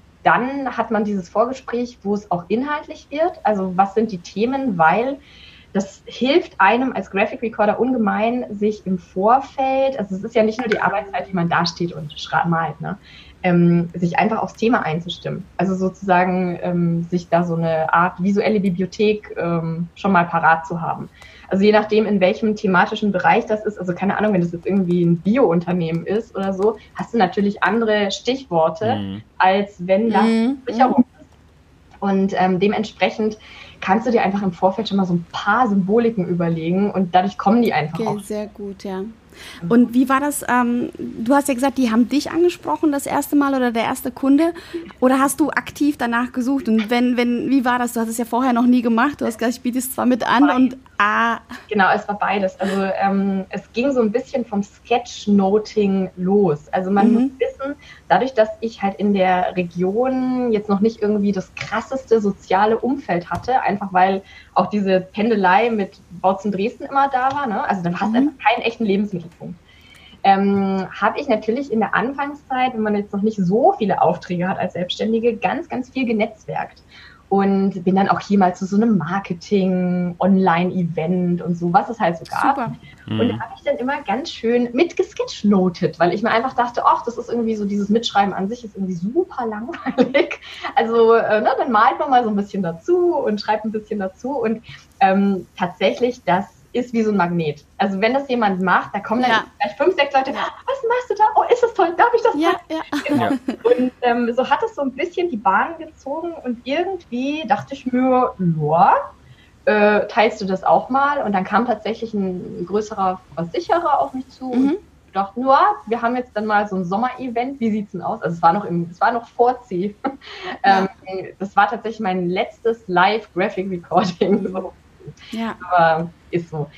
Speaker 2: dann hat man dieses Vorgespräch, wo es auch inhaltlich wird. Also was sind die Themen? Weil das hilft einem als Graphic Recorder ungemein, sich im Vorfeld, also es ist ja nicht nur die Arbeitszeit, wie man da steht und malt, ne? Ähm, sich einfach aufs Thema einzustimmen. Also sozusagen ähm, sich da so eine Art visuelle Bibliothek ähm, schon mal parat zu haben. Also je nachdem, in welchem thematischen Bereich das ist, also keine Ahnung, wenn das jetzt irgendwie ein Bio-Unternehmen ist oder so, hast du natürlich andere Stichworte, mhm. als wenn das
Speaker 3: mhm.
Speaker 2: Sicherung ist. Und ähm, dementsprechend kannst du dir einfach im Vorfeld schon mal so ein paar Symboliken überlegen und dadurch kommen die einfach
Speaker 3: okay,
Speaker 2: auch.
Speaker 3: Sehr gut, ja. Und wie war das, ähm, du hast ja gesagt, die haben dich angesprochen das erste Mal oder der erste Kunde, oder hast du aktiv danach gesucht? Und wenn, wenn, wie war das? Du hast es ja vorher noch nie gemacht, du hast gesagt, ich biete es zwar mit an und ah.
Speaker 2: Genau, es war beides. Also ähm, es ging so ein bisschen vom Sketchnoting los. Also man mhm. muss wissen, dadurch, dass ich halt in der Region jetzt noch nicht irgendwie das krasseste soziale Umfeld hatte, einfach weil auch diese Pendelei mit Bautzen Dresden immer da war, ne? Also da hast du mhm. einfach keinen echten Lebensmittelpunkt. Ähm, habe ich natürlich in der Anfangszeit, wenn man jetzt noch nicht so viele Aufträge hat als Selbstständige, ganz, ganz viel genetzwerkt. Und bin dann auch hier mal zu so einem Marketing, Online-Event und so, was es halt so gab.
Speaker 3: Super.
Speaker 2: Und da habe ich dann immer ganz schön mitgesketchnotet, weil ich mir einfach dachte, ach, das ist irgendwie so, dieses Mitschreiben an sich ist irgendwie super langweilig. Also äh, ne, dann malt man mal so ein bisschen dazu und schreibt ein bisschen dazu. Und ähm, tatsächlich, das ist wie so ein Magnet. Also wenn das jemand macht, da kommen dann
Speaker 3: ja.
Speaker 2: gleich fünf, sechs Leute, was machst du da? Oh, ist das toll, darf ich das
Speaker 3: ja,
Speaker 2: machen?
Speaker 3: Ja.
Speaker 2: Genau. Ja. Und ähm, so hat es so ein bisschen die Bahn gezogen und irgendwie dachte ich mir, ja, äh, teilst du das auch mal? Und dann kam tatsächlich ein größerer Versicherer auf mich zu mhm. und ich dachte, nur, wir haben jetzt dann mal so ein Sommer-Event, wie sieht's denn aus? Also es war noch im, es war noch vor C. Ja. ähm, das war tatsächlich mein letztes Live-Graphic-Recording. So.
Speaker 3: Ja.
Speaker 2: Aber ist so.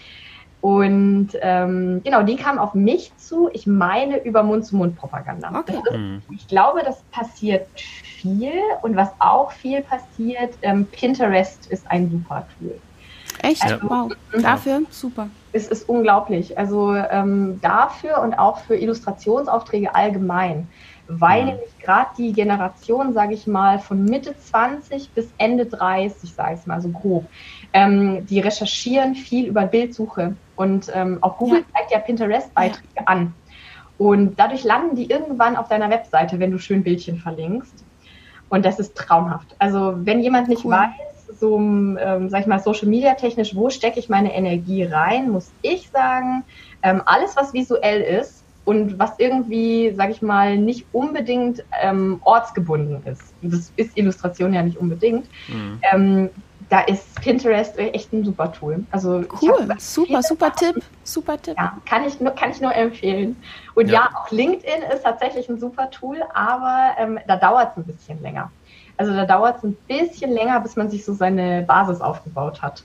Speaker 2: Und ähm, genau, die kamen auf mich zu, ich meine über Mund-zu-Mund-Propaganda.
Speaker 3: Okay.
Speaker 2: Das ist, ich glaube, das passiert viel und was auch viel passiert, ähm, Pinterest ist ein super Tool.
Speaker 3: Echt?
Speaker 2: Also,
Speaker 3: wow. Dafür? Super.
Speaker 2: Es ist unglaublich. Also ähm, dafür und auch für Illustrationsaufträge allgemein. Weil
Speaker 1: Mhm.
Speaker 2: nämlich gerade die Generation, sage ich mal, von Mitte zwanzig bis Ende dreißig, sage ich mal so grob, ähm, die recherchieren viel über Bildsuche. Und ähm, auch Google
Speaker 3: Ja.
Speaker 2: zeigt ja Pinterest-Beiträge ja. an. Und dadurch landen die irgendwann auf deiner Webseite, wenn du schön Bildchen verlinkst. Und das ist traumhaft. Also wenn jemand nicht
Speaker 3: Cool.
Speaker 2: weiß, so, ähm, sag ich mal, Social Media technisch, wo stecke ich meine Energie rein, muss ich sagen, ähm, alles, was visuell ist und was irgendwie, sag ich mal, nicht unbedingt ähm, ortsgebunden ist, das ist Illustration ja nicht unbedingt,
Speaker 1: Mhm.
Speaker 2: ähm, da ist Pinterest echt ein super Tool. Also
Speaker 3: Cool,
Speaker 2: ich hab
Speaker 3: super, super Tipp, super Tipp.
Speaker 2: Ja, kann ich nur, kann ich nur empfehlen. Und ja,
Speaker 1: Ja.
Speaker 2: auch LinkedIn ist tatsächlich ein super Tool, aber ähm, da dauert es ein bisschen länger. Also da dauert es ein bisschen länger, bis man sich so seine Basis aufgebaut hat.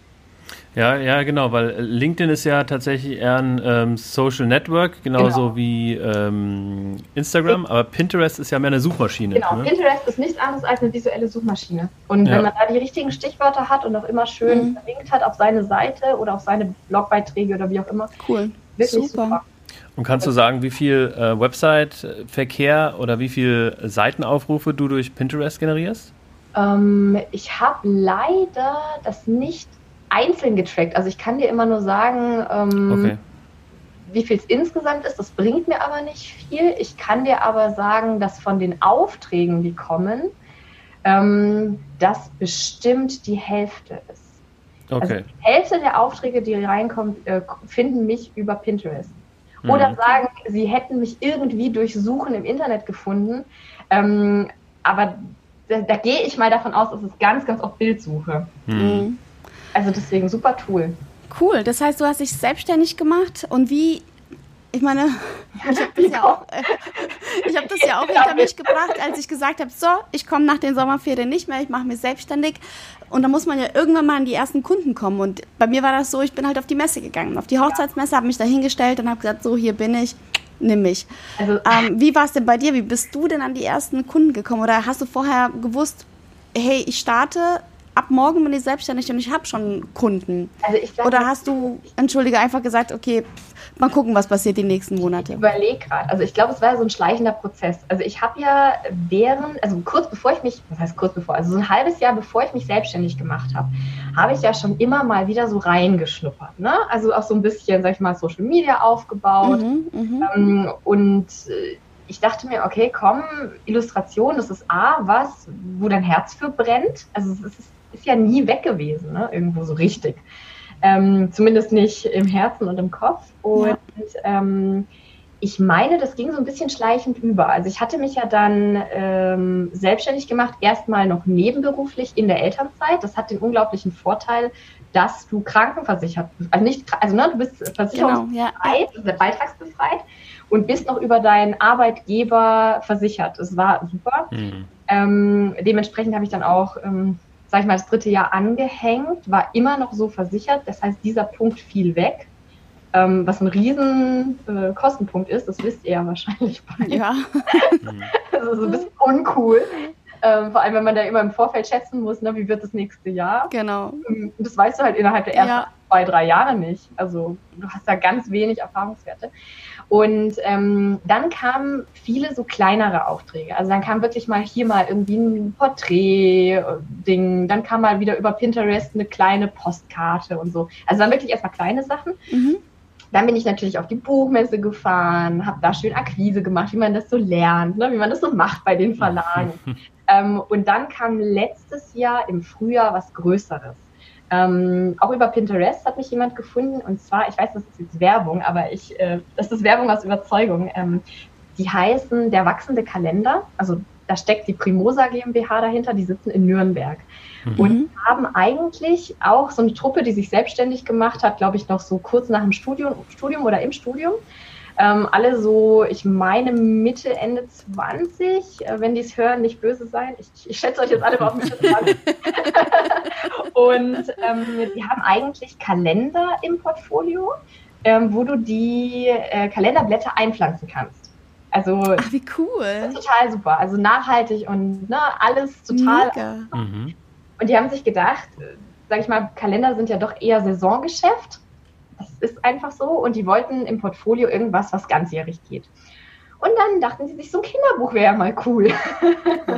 Speaker 1: Ja, ja, genau, weil LinkedIn ist ja tatsächlich eher ein ähm, Social Network, genauso
Speaker 2: Genau.
Speaker 1: wie ähm, Instagram, aber Pinterest ist ja mehr eine Suchmaschine.
Speaker 2: Genau,
Speaker 1: Ne?
Speaker 2: Pinterest ist nichts anderes als eine visuelle Suchmaschine. Und
Speaker 1: Ja.
Speaker 2: wenn man da die richtigen Stichwörter hat und auch immer schön
Speaker 3: Mhm.
Speaker 2: verlinkt hat auf seine Seite oder auf seine Blogbeiträge oder wie auch immer,
Speaker 3: Cool,
Speaker 2: wirklich
Speaker 3: super.
Speaker 2: super.
Speaker 1: Und kannst du sagen, wie viel äh, Website-Verkehr oder wie viel Seitenaufrufe du durch Pinterest generierst?
Speaker 2: Ähm, ich habe leider das nicht einzeln getrackt. Also ich kann dir immer nur sagen, ähm,
Speaker 1: Okay.
Speaker 2: wie viel es insgesamt ist. Das bringt mir aber nicht viel. Ich kann dir aber sagen, dass von den Aufträgen, die kommen, ähm, das bestimmt die Hälfte ist. Also
Speaker 1: Okay.
Speaker 2: die Hälfte der Aufträge, die reinkommen, äh, finden mich über Pinterest. Oder
Speaker 1: Mhm.
Speaker 2: sagen, sie hätten mich irgendwie durch Suchen im Internet gefunden. Ähm, aber da, da gehe ich mal davon aus, dass es ganz, ganz oft Bildsuche.
Speaker 1: Mhm.
Speaker 3: Mhm.
Speaker 2: Also deswegen super Tool.
Speaker 3: Cool, das heißt, du hast dich selbstständig gemacht und wie, ich meine, ich habe das ja auch, äh, ich habe das ja auch hinter mich gebracht, als ich gesagt habe, so, ich komme nach den Sommerferien nicht mehr, ich mache mich selbstständig und da muss man ja irgendwann mal an die ersten Kunden kommen und bei mir war das so, ich bin halt auf die Messe gegangen, auf die Hochzeitsmesse, habe mich da hingestellt und habe gesagt, so, hier bin ich, nimm mich.
Speaker 2: Also
Speaker 3: Ähm, wie war es denn bei dir, wie bist du denn an die ersten Kunden gekommen oder hast du vorher gewusst, hey, ich starte, ab morgen bin ich selbstständig und ich habe schon Kunden?
Speaker 2: Also ich sag
Speaker 3: Oder
Speaker 2: mal,
Speaker 3: hast du, entschuldige, einfach gesagt, okay, mal gucken, was passiert die nächsten Monate.
Speaker 2: Ich überlege gerade, also ich glaube, es war so ein schleichender Prozess. Also ich habe ja während, also kurz bevor ich mich, was heißt kurz bevor, also so ein halbes Jahr bevor ich mich selbstständig gemacht habe, habe ich ja schon immer mal wieder so reingeschnuppert, ne? Also auch so ein bisschen, sag ich mal, Social Media aufgebaut. Mhm, ähm, und äh, ich dachte mir, okay, komm, Illustration, das ist A, was, wo dein Herz für brennt. Also es ist, ist ja nie weg gewesen, ne? Irgendwo so richtig. Ähm, zumindest nicht im Herzen und im Kopf. Und ja. ähm, ich meine, das ging so ein bisschen schleichend über. Also ich hatte mich ja dann ähm, selbstständig gemacht, erstmal noch nebenberuflich in der Elternzeit. Das hat den unglaublichen Vorteil, dass du krankenversichert bist. Also nicht, also ne, du bist versicherungsbefreit, genau, ja. beitragsbefreit und bist noch über deinen Arbeitgeber versichert. Das war super. Mhm. Ähm, dementsprechend habe ich dann auch, ähm, sag ich mal, das dritte Jahr angehängt, war immer noch so versichert. Das heißt, dieser Punkt fiel weg. Ähm, was ein riesen äh, Kostenpunkt ist, das wisst ihr ja wahrscheinlich beide. Ja. Also so ein bisschen uncool. Ähm, vor allem, wenn man da immer im Vorfeld schätzen muss, ne, wie wird das nächste Jahr.
Speaker 3: Genau.
Speaker 2: Und das weißt du halt innerhalb der ersten ja. zwei, drei Jahre nicht. Also du hast da ganz wenig Erfahrungswerte. Und ähm, dann kamen viele so kleinere Aufträge. Also dann kam wirklich mal hier mal irgendwie ein Porträt-Ding. Dann kam mal wieder über Pinterest eine kleine Postkarte und so. Also dann wirklich erstmal kleine Sachen. Mhm. Dann bin ich natürlich auf die Buchmesse gefahren, habe da schön Akquise gemacht, wie man das so lernt, ne, wie man das so macht bei den Verlagen. ähm, und dann kam letztes Jahr im Frühjahr was Größeres. Ähm, auch über Pinterest hat mich jemand gefunden, und zwar, ich weiß, das ist jetzt Werbung, aber ich, äh, das ist Werbung aus Überzeugung. Ähm, die heißen Der wachsende Kalender, also da steckt die Primosa GmbH dahinter, die sitzen in Nürnberg. Mhm. Und haben eigentlich auch so eine Truppe, die sich selbstständig gemacht hat, glaube ich, noch so kurz nach dem Studium, Studium oder im Studium. Ähm, alle so, ich meine Mitte, Ende zwanzig, äh, wenn die es hören, nicht böse sein. Ich, ich schätze euch jetzt alle mal auf Mitte zwanzig. Und ähm, die haben eigentlich Kalender im Portfolio, ähm, wo du die äh, Kalenderblätter einpflanzen kannst. Also,
Speaker 3: ach, wie cool.
Speaker 2: Das ist total super. Also nachhaltig und ne, alles total.
Speaker 3: Mega. Mhm.
Speaker 2: Und die haben sich gedacht, sag ich mal, Kalender sind ja doch eher Saisongeschäft. Das ist einfach so. Und die wollten im Portfolio irgendwas, was ganzjährig geht. Und dann dachten sie sich, so ein Kinderbuch wäre ja mal cool. Ah.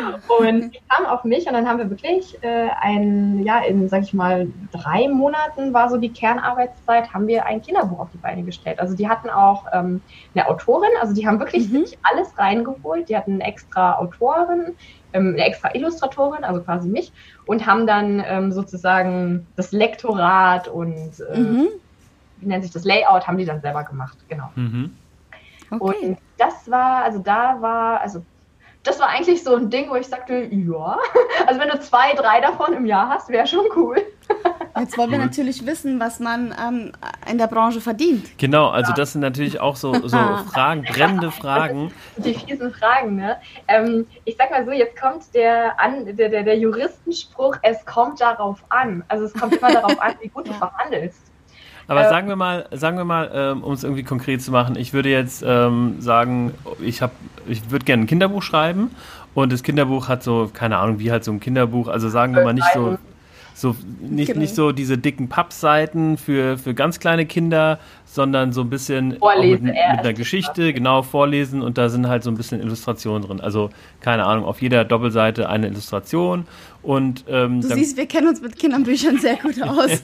Speaker 2: Und die kamen auf mich und dann haben wir wirklich äh, ein, ja, in, sag ich mal, drei Monaten war so die Kernarbeitszeit, haben wir ein Kinderbuch auf die Beine gestellt. Also die hatten auch ähm, eine Autorin, also die haben wirklich mhm. alles reingeholt. Die hatten eine extra Autorin, ähm, eine extra Illustratorin, also quasi mich, und haben dann ähm, sozusagen das Lektorat und äh, mhm. wie nennt sich das, Layout, haben die dann selber gemacht, genau. Mhm. Okay. Und das war, also da war, also das war eigentlich so ein Ding, wo ich sagte, ja, also wenn du zwei, drei davon im Jahr hast, wäre schon cool.
Speaker 3: Jetzt wollen wir natürlich wissen, was man ähm, in der Branche verdient.
Speaker 1: Genau, also das sind natürlich auch so, so Fragen, brennende Fragen.
Speaker 2: Die fiesen Fragen, ne? Ähm, ich sag mal so, jetzt kommt der, an, der, der, der Juristenspruch, es kommt darauf an. Also es kommt immer darauf an, wie gut ja. du verhandelst.
Speaker 1: Aber äh, sagen wir mal, sagen wir mal, ähm, um es irgendwie konkret zu machen, ich würde jetzt ähm, sagen, ich habe, ich würde gerne ein Kinderbuch schreiben und das Kinderbuch hat so, keine Ahnung, wie halt so ein Kinderbuch, also sagen wir mal nicht so, so nicht, genau. nicht so diese dicken Pappseiten für, für ganz kleine Kinder, sondern so ein bisschen
Speaker 2: vorlesen,
Speaker 1: mit, mit einer Geschichte, genau, vorlesen, und da sind halt so ein bisschen Illustrationen drin. Also, keine Ahnung, auf jeder Doppelseite eine Illustration. Und, ähm,
Speaker 3: du siehst, wir kennen uns mit Kinderbüchern sehr gut aus.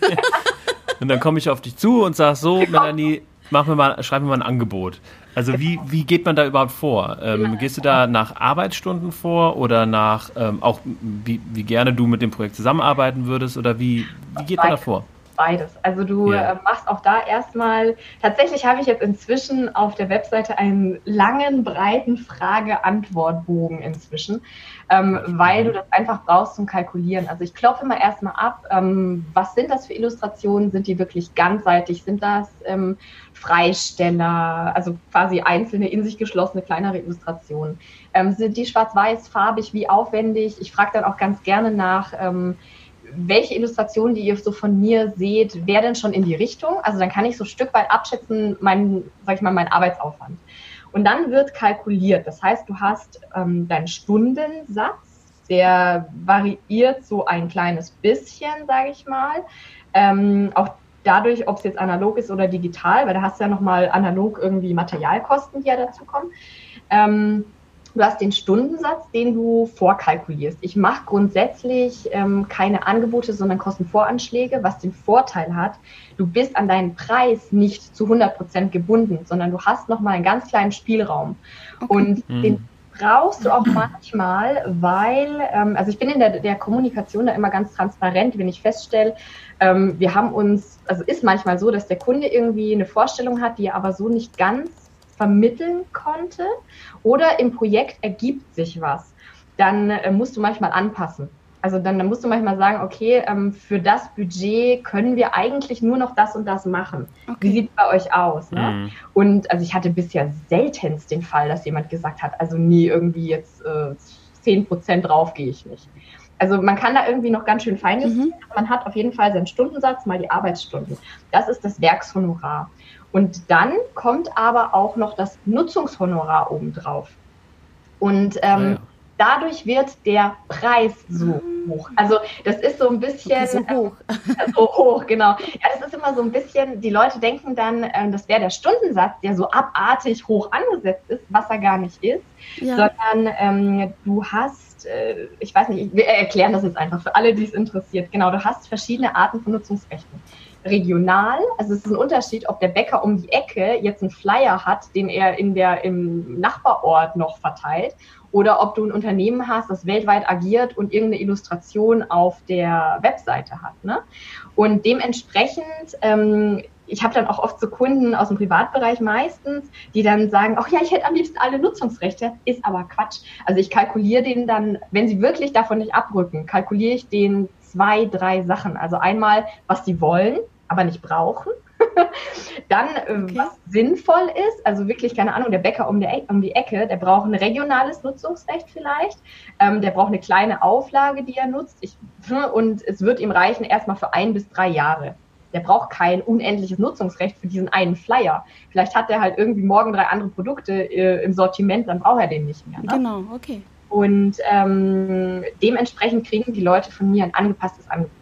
Speaker 1: Und dann komme ich auf dich zu und sage so, Melanie, mach mir mal, schreib mir mal ein Angebot. Also wie, wie geht man da überhaupt vor? Ähm, gehst du da nach Arbeitsstunden vor oder nach ähm, auch wie, wie gerne du mit dem Projekt zusammenarbeiten würdest, oder wie, wie geht man da vor?
Speaker 2: Beides. Also du yeah. äh, machst auch da erstmal, tatsächlich habe ich jetzt inzwischen auf der Webseite einen langen, breiten Frage-Antwort-Bogen inzwischen, ähm, weil du das einfach brauchst zum Kalkulieren. Also ich klopfe immer erstmal ab, ähm, was sind das für Illustrationen? Sind die wirklich ganzseitig? Sind das ähm, Freisteller, also quasi einzelne, in sich geschlossene, kleinere Illustrationen? Ähm, sind die schwarz-weiß, farbig, wie aufwendig? Ich frage dann auch ganz gerne nach, ähm, welche Illustrationen, die ihr so von mir seht, wäre denn schon in die Richtung? Also dann kann ich so ein Stück weit abschätzen, meinen, sag ich mal, meinen Arbeitsaufwand. Und dann wird kalkuliert. Das heißt, du hast ähm, deinen Stundensatz, der variiert so ein kleines bisschen, sage ich mal. Ähm, auch dadurch, ob es jetzt analog ist oder digital, weil da hast du ja nochmal analog irgendwie Materialkosten, die ja dazu kommen. Ähm, du hast den Stundensatz, den du vorkalkulierst. Ich mache grundsätzlich ähm, keine Angebote, sondern Kostenvoranschläge, was den Vorteil hat, du bist an deinen Preis nicht zu hundert Prozent gebunden, sondern du hast nochmal einen ganz kleinen Spielraum. Okay. Und mhm. den brauchst du auch manchmal, weil, ähm, also ich bin in der, der Kommunikation da immer ganz transparent, wenn ich feststelle, ähm, wir haben uns, also ist manchmal so, dass der Kunde irgendwie eine Vorstellung hat, die er aber so nicht ganz vermitteln konnte oder im Projekt ergibt sich was, dann äh, musst du manchmal anpassen. Also dann, dann musst du manchmal sagen, okay, ähm, für das Budget können wir eigentlich nur noch das und das machen. Okay. Wie sieht es bei euch aus? Ne? Mhm. Und also ich hatte bisher seltenst den Fall, dass jemand gesagt hat, also nie irgendwie jetzt äh, zehn Prozent drauf gehe ich nicht. Also man kann da irgendwie noch ganz schön fein justieren. Mhm. Man hat auf jeden Fall seinen Stundensatz mal die Arbeitsstunden. Das ist das Werkshonorar. Und dann kommt aber auch noch das Nutzungshonorar obendrauf. Und ähm, ja. dadurch wird der Preis so hoch. Also das ist so ein bisschen...
Speaker 3: So hoch.
Speaker 2: Äh, so hoch, genau. Ja, das ist immer so ein bisschen, die Leute denken dann, äh, das wäre der Stundensatz, der so abartig hoch angesetzt ist, was er gar nicht ist. Ja. Sondern ähm, du hast, äh, ich weiß nicht, wir erklären das jetzt einfach für alle, die es interessiert. Genau, du hast verschiedene Arten von Nutzungsrechten. Regional, also es ist ein Unterschied, ob der Bäcker um die Ecke jetzt einen Flyer hat, den er in der, im Nachbarort noch verteilt, oder ob du ein Unternehmen hast, das weltweit agiert und irgendeine Illustration auf der Webseite hat. Ne? Und dementsprechend, ähm, ich habe dann auch oft so Kunden aus dem Privatbereich meistens, die dann sagen, ach ja, ich hätte am liebsten alle Nutzungsrechte, ist aber Quatsch. Also ich kalkuliere denen dann, wenn sie wirklich davon nicht abrücken, kalkuliere ich denen zwei, drei Sachen. Also einmal, was die wollen, aber nicht brauchen. Dann, okay. was sinnvoll ist, also wirklich, keine Ahnung, der Bäcker um die, e- um die Ecke, der braucht ein regionales Nutzungsrecht vielleicht, ähm, der braucht eine kleine Auflage, die er nutzt, ich, und es wird ihm reichen erstmal für ein bis drei Jahre. Der braucht kein unendliches Nutzungsrecht für diesen einen Flyer. Vielleicht hat er halt irgendwie morgen drei andere Produkte äh, im Sortiment, dann braucht er den nicht mehr. Ne?
Speaker 3: Genau, okay.
Speaker 2: Und ähm, dementsprechend kriegen die Leute von mir ein angepasstes Angebot.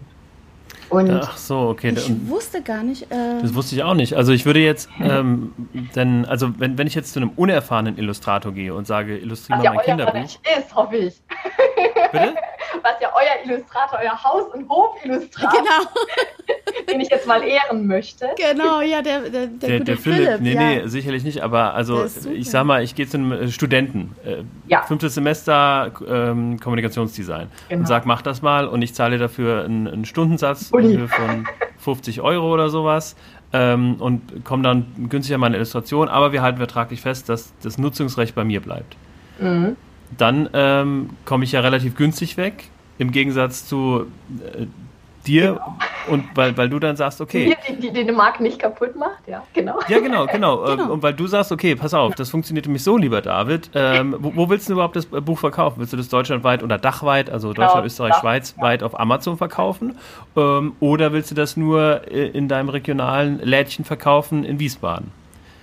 Speaker 1: Und ach so, okay.
Speaker 3: Ich und wusste gar nicht. Äh
Speaker 1: das wusste ich auch nicht. Also ich würde jetzt, ähm, denn, also wenn, wenn ich jetzt zu einem unerfahrenen Illustrator gehe und sage, illustriere mal
Speaker 2: ja
Speaker 1: mein Kinderbuch.
Speaker 2: Was ja euer ist, hoffe ich.
Speaker 1: Bitte?
Speaker 2: Was ja euer Illustrator, euer Haus- und Hof-Illustrator,
Speaker 3: genau.
Speaker 2: den ich jetzt mal ehren möchte.
Speaker 3: Genau, ja, der, der, der,
Speaker 1: der,
Speaker 3: gute
Speaker 1: der Philipp.
Speaker 3: Philipp.
Speaker 1: Nee,
Speaker 3: ja.
Speaker 1: nee, sicherlich nicht, aber also ich sag mal, ich gehe zu einem Studenten, äh, ja. fünftes Semester ähm, Kommunikationsdesign genau. und sag, mach das mal und ich zahle dafür einen, einen Stundensatz in Höhe von fünfzig Euro oder sowas. Ähm, und komme dann günstig an meine Illustration, aber wir halten vertraglich fest, dass das Nutzungsrecht bei mir bleibt. Mhm. Dann ähm, komme ich ja relativ günstig weg, im Gegensatz zu äh, dir, genau. und weil, weil du dann sagst, okay.
Speaker 2: Die, die, die den Markt nicht kaputt macht, ja, genau.
Speaker 1: Ja, genau, genau. genau. Und weil du sagst, okay, pass auf, das funktioniert nämlich so, lieber David. Ähm, wo, wo willst du überhaupt das Buch verkaufen? Willst du das deutschlandweit oder dachweit, also Deutschland, genau, Österreich, Dach, Schweiz, ja. weit auf Amazon verkaufen? Ähm, oder willst du das nur in deinem regionalen Lädchen verkaufen in Wiesbaden?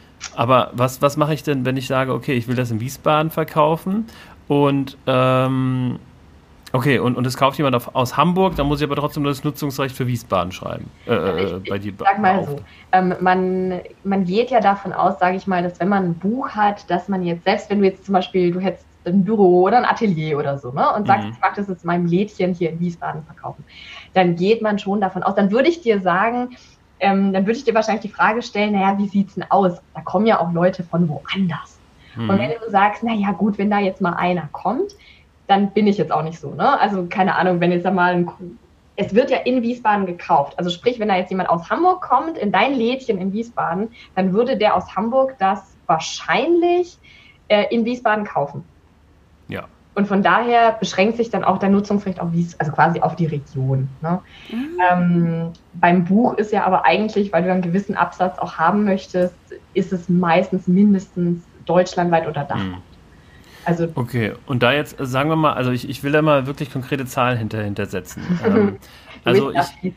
Speaker 1: Aber was, was mache ich denn, wenn ich sage, okay, ich will das in Wiesbaden verkaufen und ähm, okay, und, und es kauft jemand auf, aus Hamburg, dann muss ich aber trotzdem nur das Nutzungsrecht für Wiesbaden schreiben. Äh,
Speaker 2: ich,
Speaker 1: bei dir
Speaker 2: ich sag mal so, ähm, man, man geht ja davon aus, sage ich mal, dass wenn man ein Buch hat, dass man jetzt, selbst wenn du jetzt zum Beispiel, du hättest ein Büro oder ein Atelier oder so, ne, und sagst, mhm. ich mag das jetzt in meinem Lädchen hier in Wiesbaden verkaufen, dann geht man schon davon aus, dann würde ich dir sagen, ähm, dann würde ich dir wahrscheinlich die Frage stellen, naja, wie sieht's denn aus? Da kommen ja auch Leute von woanders. Mhm. Und wenn du sagst, naja gut, wenn da jetzt mal einer kommt, dann bin ich jetzt auch nicht so, ne? Also keine Ahnung, wenn jetzt einmal ein, es wird ja in Wiesbaden gekauft. Also sprich, wenn da jetzt jemand aus Hamburg kommt, in dein Lädchen in Wiesbaden, dann würde der aus Hamburg das wahrscheinlich äh, in Wiesbaden kaufen.
Speaker 1: Ja.
Speaker 2: Und von daher beschränkt sich dann auch dein Nutzungsrecht auf Wies, also quasi auf die Region. Ne? Mhm. Ähm, beim Buch ist ja aber eigentlich, weil du einen gewissen Absatz auch haben möchtest, ist es meistens mindestens deutschlandweit oder dachweit. Mhm. Also,
Speaker 1: okay, und da jetzt, sagen wir mal, also ich, ich will da mal wirklich konkrete Zahlen hinter, hintersetzen. ähm, also ich,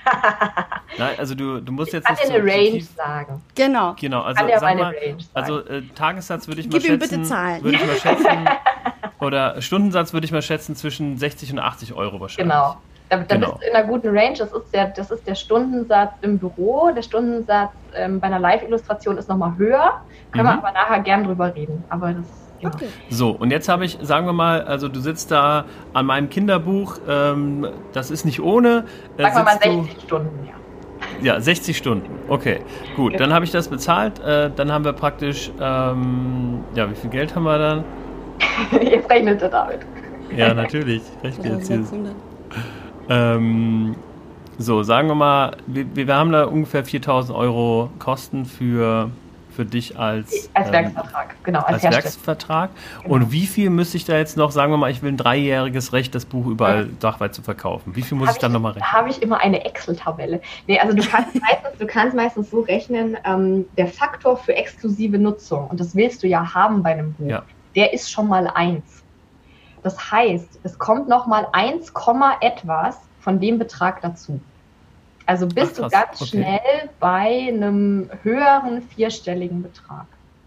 Speaker 1: nein, also du, du musst jetzt
Speaker 2: ich kann
Speaker 1: nicht
Speaker 2: dir eine
Speaker 1: so
Speaker 2: Range
Speaker 1: tief,
Speaker 2: sagen.
Speaker 3: Genau.
Speaker 1: Genau, also sag mal, also äh, Tagessatz würde ich mal
Speaker 3: Gib ihm
Speaker 1: schätzen,
Speaker 3: bitte Zahlen.
Speaker 1: würde ich mal schätzen, oder Stundensatz würde ich mal schätzen zwischen sechzig und achtzig Euro wahrscheinlich.
Speaker 2: Genau. Da, da
Speaker 1: Genau.
Speaker 2: bist du in einer guten Range. Das ist der, das ist der Stundensatz im Büro. Der Stundensatz ähm, bei einer Live-Illustration ist nochmal höher. Können
Speaker 1: Mhm.
Speaker 2: wir aber nachher gern drüber reden. Aber das genau.
Speaker 3: Okay.
Speaker 1: So, und jetzt habe ich, sagen wir mal, also du sitzt da an meinem Kinderbuch, ähm, das ist nicht ohne. Äh,
Speaker 2: Sagen wir mal
Speaker 1: sitzt du-
Speaker 2: sechzig Stunden, ja.
Speaker 1: Ja, sechzig Stunden. Okay, gut. Dann habe ich das bezahlt. Äh, dann haben wir praktisch, ähm, ja, wie viel Geld haben wir dann?
Speaker 2: Jetzt rechnet ihr damit.
Speaker 1: Ja, natürlich. Recht jetzt hier.
Speaker 3: sechshundert.
Speaker 1: Ähm, so, sagen wir mal, wir, wir haben da ungefähr viertausend Euro Kosten für, für dich als,
Speaker 2: Als
Speaker 1: ähm,
Speaker 2: Werksvertrag, genau, als,
Speaker 1: als
Speaker 2: Hersteller.
Speaker 1: Werksvertrag.
Speaker 2: Genau.
Speaker 1: Und wie viel müsste ich da jetzt noch, sagen wir mal, ich will ein dreijähriges Recht, das Buch überall dachweit zu verkaufen. Wie viel muss
Speaker 2: Hab
Speaker 1: ich dann nochmal
Speaker 2: Da
Speaker 1: rechnen?
Speaker 2: habe ich immer eine Excel-Tabelle. Nee, also du kannst meistens, du kannst meistens so rechnen, ähm, der Faktor für exklusive Nutzung, und das willst du ja haben bei einem Buch,
Speaker 1: Ja.
Speaker 2: der ist schon mal eins. Das heißt, es kommt nochmal eins, etwas von dem Betrag dazu. Also bist
Speaker 1: Ach,
Speaker 2: du
Speaker 1: krass.
Speaker 2: ganz
Speaker 1: Okay.
Speaker 2: schnell bei einem höheren vierstelligen Betrag.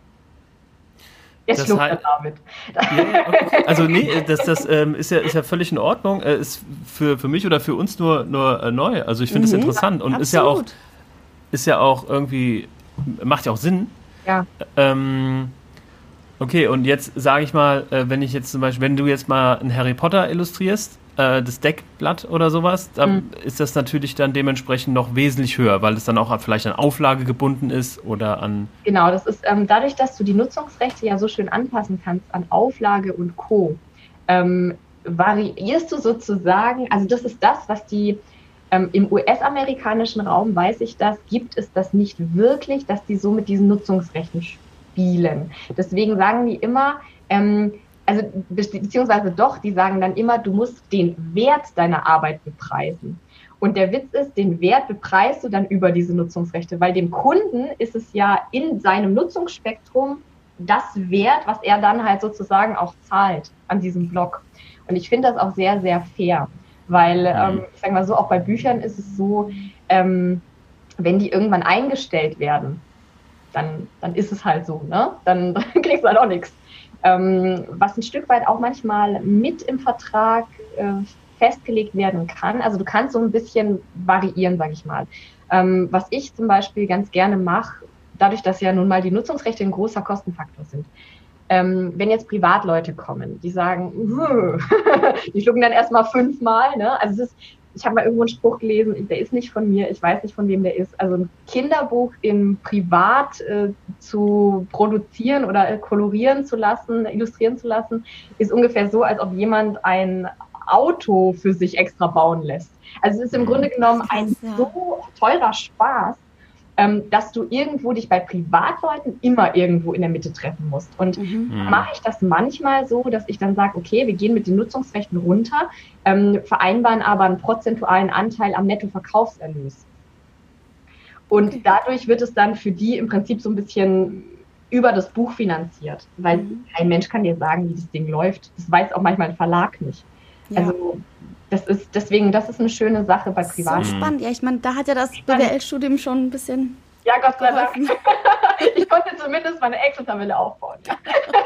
Speaker 2: Jetzt
Speaker 1: Das
Speaker 2: schluckt
Speaker 1: hei-
Speaker 2: er David.
Speaker 1: Ja, ja, okay. Also nee, das, das ähm, ist, ja, ist ja völlig in Ordnung. Äh, ist für, für mich oder für uns nur, nur äh, neu. Also ich finde es
Speaker 3: Mhm.
Speaker 1: interessant und ist ja auch
Speaker 3: Absolut.
Speaker 1: ist ja auch irgendwie, macht ja auch Sinn.
Speaker 2: Ja.
Speaker 1: Ähm, okay, und jetzt sage ich mal, äh, wenn ich jetzt zum Beispiel, wenn du jetzt mal einen Harry Potter illustrierst, äh, das Deckblatt oder sowas, da
Speaker 2: Mhm.
Speaker 1: ist das natürlich dann dementsprechend noch wesentlich höher, weil es dann auch vielleicht an Auflage gebunden ist oder an...
Speaker 2: Genau, das ist ähm, dadurch, dass du die Nutzungsrechte ja so schön anpassen kannst an Auflage und Co., ähm, variierst du sozusagen, also das ist das, was die ähm, im U S-amerikanischen Raum, weiß ich das, gibt es das nicht wirklich, dass die so mit diesen Nutzungsrechten spielen. Deswegen sagen die immer, ähm, also be- beziehungsweise doch, die sagen dann immer, du musst den Wert deiner Arbeit bepreisen. Und der Witz ist, den Wert bepreist du dann über diese Nutzungsrechte, weil dem Kunden ist es ja in seinem Nutzungsspektrum das Wert, was er dann halt sozusagen auch zahlt an diesem Blog. Und ich finde das auch sehr, sehr fair, weil, ähm, ich sage mal so, auch bei Büchern ist es so, ähm, wenn die irgendwann eingestellt werden, dann, dann ist es halt so, ne? Dann, dann kriegst du halt auch nichts. Ähm, was ein Stück weit auch manchmal mit im Vertrag äh, festgelegt werden kann. Also du kannst so ein bisschen variieren, sage ich mal. Ähm, was ich zum Beispiel ganz gerne mache, dadurch, dass ja nun mal die Nutzungsrechte ein großer Kostenfaktor sind. Ähm, wenn jetzt Privatleute kommen, die sagen, die schlucken dann erstmal fünfmal, ne? Also es ist, ich habe mal irgendwo einen Spruch gelesen, der ist nicht von mir, ich weiß nicht, von wem der ist. Also ein Kinderbuch in Privat äh, zu produzieren oder äh, kolorieren zu lassen, illustrieren zu lassen, ist ungefähr so, als ob jemand ein Auto für sich extra bauen lässt. Also es ist im Grunde genommen ein
Speaker 3: Ja.
Speaker 2: so teurer Spaß, ähm, dass du irgendwo dich bei Privatleuten immer irgendwo in der Mitte treffen musst. Und
Speaker 3: Mhm.
Speaker 1: Mhm.
Speaker 2: mache ich das manchmal so, dass ich dann sage, okay, wir gehen mit den Nutzungsrechten runter, ähm, vereinbaren aber einen prozentualen Anteil am Nettoverkaufserlös. Und
Speaker 3: Okay.
Speaker 2: dadurch wird es dann für die im Prinzip so ein bisschen über das Buch finanziert, weil
Speaker 3: Mhm.
Speaker 2: kein Mensch kann dir sagen, wie das Ding läuft. Das weiß auch manchmal ein Verlag nicht.
Speaker 3: Ja.
Speaker 2: Also das ist deswegen, das ist eine schöne Sache bei
Speaker 3: So
Speaker 2: Privaten.
Speaker 3: spannend. Ja, ich meine, da hat ja das B W L-Studium schon ein bisschen
Speaker 2: Ja, Gott sei Dank.
Speaker 3: geholfen.
Speaker 2: Ich konnte zumindest meine Excel-Tabelle aufbauen. Ja.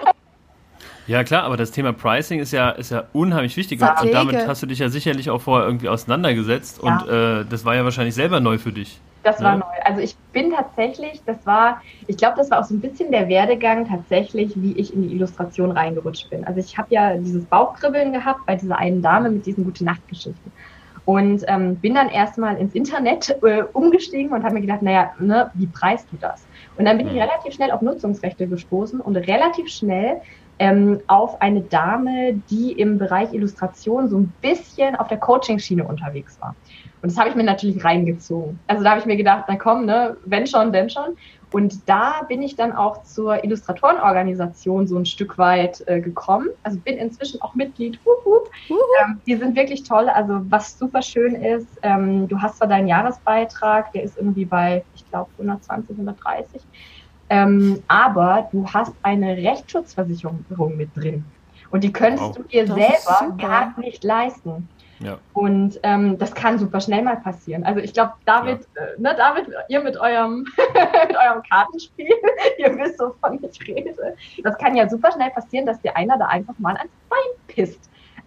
Speaker 1: Ja klar, aber das Thema Pricing ist ja, ist ja unheimlich wichtig
Speaker 3: Verträge.
Speaker 1: und damit hast du dich ja sicherlich auch vorher irgendwie auseinandergesetzt
Speaker 2: Ja.
Speaker 1: und äh, das war ja wahrscheinlich selber neu für dich.
Speaker 2: Das war
Speaker 1: Ja.
Speaker 2: neu. Also ich bin tatsächlich, das war, ich glaube, das war auch so ein bisschen der Werdegang tatsächlich, wie ich in die Illustration reingerutscht bin. Also ich habe ja dieses Bauchkribbeln gehabt bei dieser einen Dame mit diesen Gute-Nacht-Geschichten. Und ähm, bin dann erstmal ins Internet äh, umgestiegen und habe mir gedacht, naja, ne, wie preist du das? Und dann bin ich
Speaker 1: Mhm.
Speaker 2: relativ schnell auf Nutzungsrechte gestoßen und relativ schnell ähm, auf eine Dame, die im Bereich Illustration so ein bisschen auf der Coaching-Schiene unterwegs war. Und das habe ich mir natürlich reingezogen. Also da habe ich mir gedacht, na komm, ne, wenn schon, denn schon. Und da bin ich dann auch zur Illustratorenorganisation so ein Stück weit äh, gekommen. Also bin inzwischen auch Mitglied. Hup, hup.
Speaker 3: Uhu.
Speaker 2: Ähm, die sind wirklich toll. Also was super schön ist, ähm, du hast zwar deinen Jahresbeitrag, der ist irgendwie bei, ich glaube, hundertzwanzig, hundertdreißig. Ähm, aber du hast eine Rechtsschutzversicherung mit drin. Und die könntest
Speaker 1: Wow.
Speaker 2: du dir
Speaker 3: Das ist
Speaker 2: selber
Speaker 3: super.
Speaker 2: gar nicht leisten.
Speaker 1: Ja.
Speaker 2: Und ähm, das kann super schnell mal passieren. Also ich glaube, David, äh, ne, David, ihr mit eurem, mit eurem Kartenspiel, ihr wisst, wovon ich rede. Das kann ja super schnell passieren, dass dir einer da einfach mal ans Bein pisst.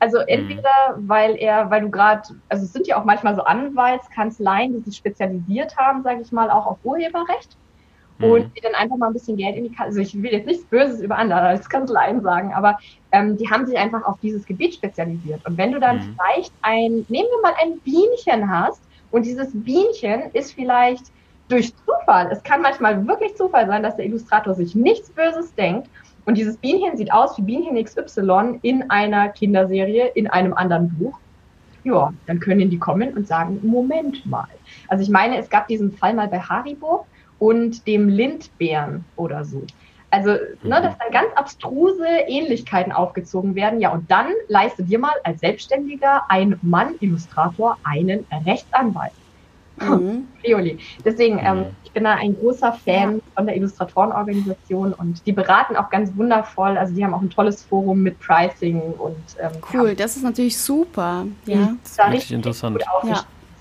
Speaker 2: Also entweder, mhm. weil er, weil du gerade, also es sind ja auch manchmal so Anwaltskanzleien, die sich spezialisiert haben, sage ich mal, auch auf Urheberrecht. Und die dann einfach mal ein bisschen Geld in die Kasse, also ich will jetzt nichts Böses über andere Kanzleien sagen, aber ähm, die haben sich einfach auf dieses Gebiet spezialisiert. Und wenn du dann mhm. vielleicht ein, nehmen wir mal ein Bienchen hast und dieses Bienchen ist vielleicht durch Zufall, es kann manchmal wirklich Zufall sein, dass der Illustrator sich nichts Böses denkt und dieses Bienchen sieht aus wie Bienchen X Y in einer Kinderserie, in einem anderen Buch. Ja, dann können die kommen und sagen, Moment mal. Also ich meine, es gab diesen Fall mal bei Haribo, und dem Lindbeeren oder so. Also, ne, dass dann ganz abstruse Ähnlichkeiten aufgezogen werden. Ja, und dann leiste dir mal als Selbstständiger ein Mann-Illustrator einen Rechtsanwalt. Mhm. Deswegen, ähm, ich bin da ein großer Fan von der Illustratorenorganisation und die beraten auch ganz wundervoll. Also die haben auch ein tolles Forum mit Pricing und ähm,
Speaker 3: cool,
Speaker 2: ja.
Speaker 3: Das ist natürlich super.
Speaker 1: Ja, das ist da richtig interessant.
Speaker 2: Ja.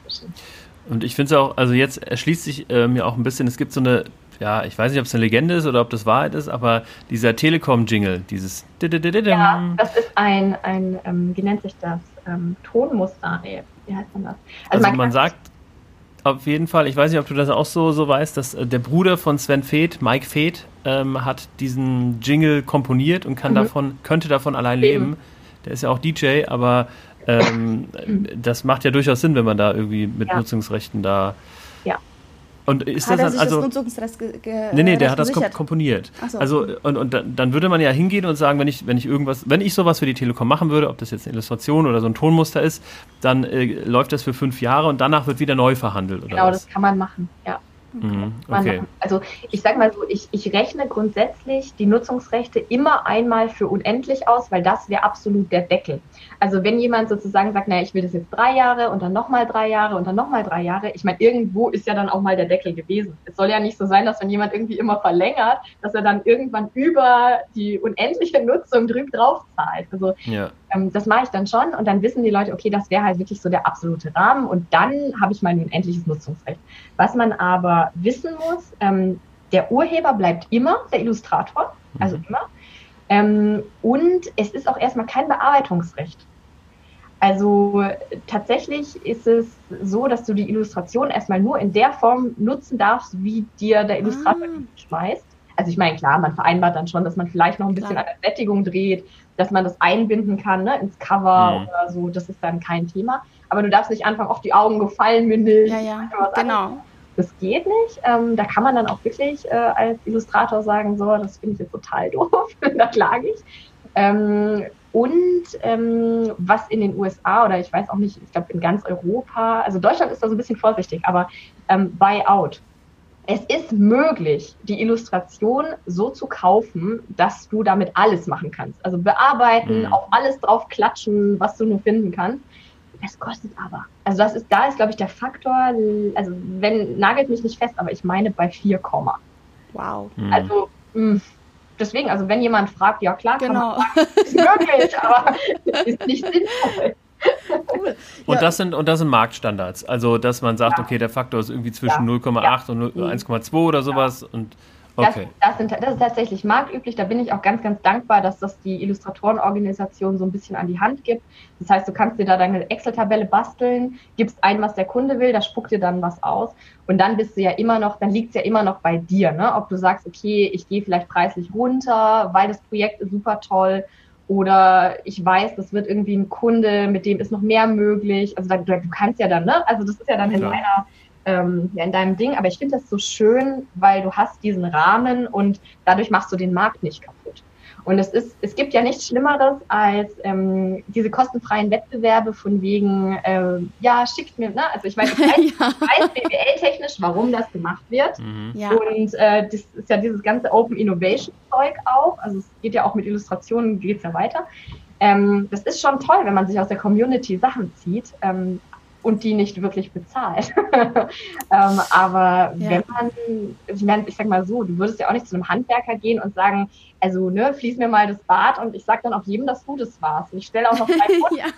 Speaker 1: Und ich finde es auch, also jetzt erschließt sich äh, mir auch ein bisschen, es gibt so eine, ja, ich weiß nicht, ob es eine Legende ist oder ob das Wahrheit ist, aber dieser Telekom-Jingle, dieses
Speaker 2: Ja, das ist ein, ein ähm, wie nennt sich das, ähm, Tonmuster, nee, wie heißt man das?
Speaker 1: Also, also man, man sagt auf jeden Fall, ich weiß nicht, ob du das auch so, so weißt, dass äh, der Bruder von Sven Väth, Mike Väth, ähm, hat diesen Jingle komponiert und kann mhm. davon, könnte davon allein leben. leben. Der ist ja auch D J, aber Ähm, das macht ja durchaus Sinn, wenn man da irgendwie mit ja. Nutzungsrechten da.
Speaker 2: Ja.
Speaker 1: Und ist
Speaker 3: hat
Speaker 1: das
Speaker 3: er sich
Speaker 1: also.
Speaker 3: Das Nutzungsrecht ge- ge-
Speaker 1: nee, nee, der hat das kom- komponiert.
Speaker 3: Ach so.
Speaker 1: Also, und, und dann würde man ja hingehen und sagen, wenn ich, wenn ich irgendwas, wenn ich sowas für die Telekom machen würde, ob das jetzt eine Illustration oder so ein Tonmuster ist, dann äh, läuft das für fünf Jahre und danach wird wieder neu verhandelt, oder?
Speaker 2: Genau,
Speaker 1: was?
Speaker 2: das kann man machen, ja.
Speaker 1: Mhm, okay.
Speaker 2: Also ich sag mal so, ich, ich rechne grundsätzlich die Nutzungsrechte immer einmal für unendlich aus, weil das wäre absolut der Deckel. Also wenn jemand sozusagen sagt, naja, ich will das jetzt drei Jahre und dann nochmal drei Jahre und dann nochmal drei Jahre, ich meine, irgendwo ist ja dann auch mal der Deckel gewesen. Es soll ja nicht so sein, dass wenn jemand irgendwie immer verlängert, dass er dann irgendwann über die unendliche Nutzung drüber drauf zahlt. Also
Speaker 1: ja.
Speaker 2: ähm, das mache ich dann schon und dann wissen die Leute, okay, das wäre halt wirklich so der absolute Rahmen und dann habe ich mein unendliches Nutzungsrecht. Was man aber wissen muss, ähm, der Urheber bleibt immer der Illustrator, also mhm. immer. Ähm, und es ist auch erstmal kein Bearbeitungsrecht. Also tatsächlich ist es so, dass du die Illustration erstmal nur in der Form nutzen darfst, wie dir der Illustrator ah. schmeißt. Also ich meine, klar, man vereinbart dann schon, dass man vielleicht noch ein bisschen klar. an der Sättigung dreht, dass man das einbinden kann, ne, ins Cover mhm. oder so, das ist dann kein Thema. Aber du darfst nicht anfangen, auf die Augen gefallen mir nicht.
Speaker 3: Ja, ja, genau.
Speaker 2: Anderes. Das geht nicht. Ähm, da kann man dann auch wirklich äh, als Illustrator sagen, so, das finde ich jetzt total doof, da klage ich. Ähm, und ähm, was in den U S A oder ich weiß auch nicht, ich glaube in ganz Europa, also Deutschland ist da so ein bisschen vorsichtig, aber ähm, Buyout. Es ist möglich, die Illustration so zu kaufen, dass du damit alles machen kannst. Also bearbeiten, mhm. auf alles drauf klatschen, was du nur finden kannst. Das kostet aber. Also das ist, da ist, glaube ich, der Faktor, also wenn, nagelt mich nicht fest, aber ich meine bei vier Komma.
Speaker 3: Wow.
Speaker 1: Mhm.
Speaker 2: Also mh, deswegen, also wenn jemand fragt, ja klar,
Speaker 3: genau.
Speaker 2: kann man sagen, ist möglich, aber ist nicht sinnvoll.
Speaker 3: Cool.
Speaker 1: Und,
Speaker 3: ja.
Speaker 1: das sind, und das sind Marktstandards. Also, dass man sagt,
Speaker 2: ja.
Speaker 1: okay, der Faktor ist irgendwie zwischen
Speaker 2: ja.
Speaker 1: null Komma acht
Speaker 2: ja.
Speaker 1: und eins Komma zwei oder sowas. Ja. Und okay.
Speaker 2: Das, das, sind, das ist tatsächlich marktüblich. Da bin ich auch ganz, ganz dankbar, dass das die Illustratorenorganisation so ein bisschen an die Hand gibt. Das heißt, du kannst dir da deine Excel-Tabelle basteln, gibst ein, was der Kunde will, da spuckt dir dann was aus. Und dann bist du ja immer noch, dann liegt es ja immer noch bei dir, ne? Ob du sagst, okay, ich gehe vielleicht preislich runter, weil das Projekt ist super toll. Oder ich weiß, das wird irgendwie ein Kunde, mit dem ist noch mehr möglich. Also da, du kannst ja dann, ne? Also das ist ja dann in
Speaker 1: Klar.
Speaker 2: deiner, ähm, ja, in deinem Ding. Aber ich finde das so schön, weil du hast diesen Rahmen und dadurch machst du den Markt nicht kaputt. Und es ist, es gibt ja nichts Schlimmeres als ähm, diese kostenfreien Wettbewerbe von wegen, äh, ja, schickt mir, ne? Also ich weiß, ich weiß,
Speaker 3: ja.
Speaker 2: weiß B W L-technisch, warum das gemacht wird.
Speaker 1: Mhm.
Speaker 3: Ja.
Speaker 2: Und äh, das ist ja dieses ganze Open Innovation Zeug auch. Also es geht ja auch mit Illustrationen, geht es ja weiter. Ähm, das ist schon toll, wenn man sich aus der Community Sachen zieht. Ähm, und die nicht wirklich bezahlt. ähm, aber
Speaker 3: ja.
Speaker 2: wenn man, ich meine, ich sag mal so, du würdest ja auch nicht zu einem Handwerker gehen und sagen, also, ne, fließ mir mal das Bad und ich sag dann auch jedem, dass du das warst. Und ich stelle auch noch drei Fotos.
Speaker 3: ja.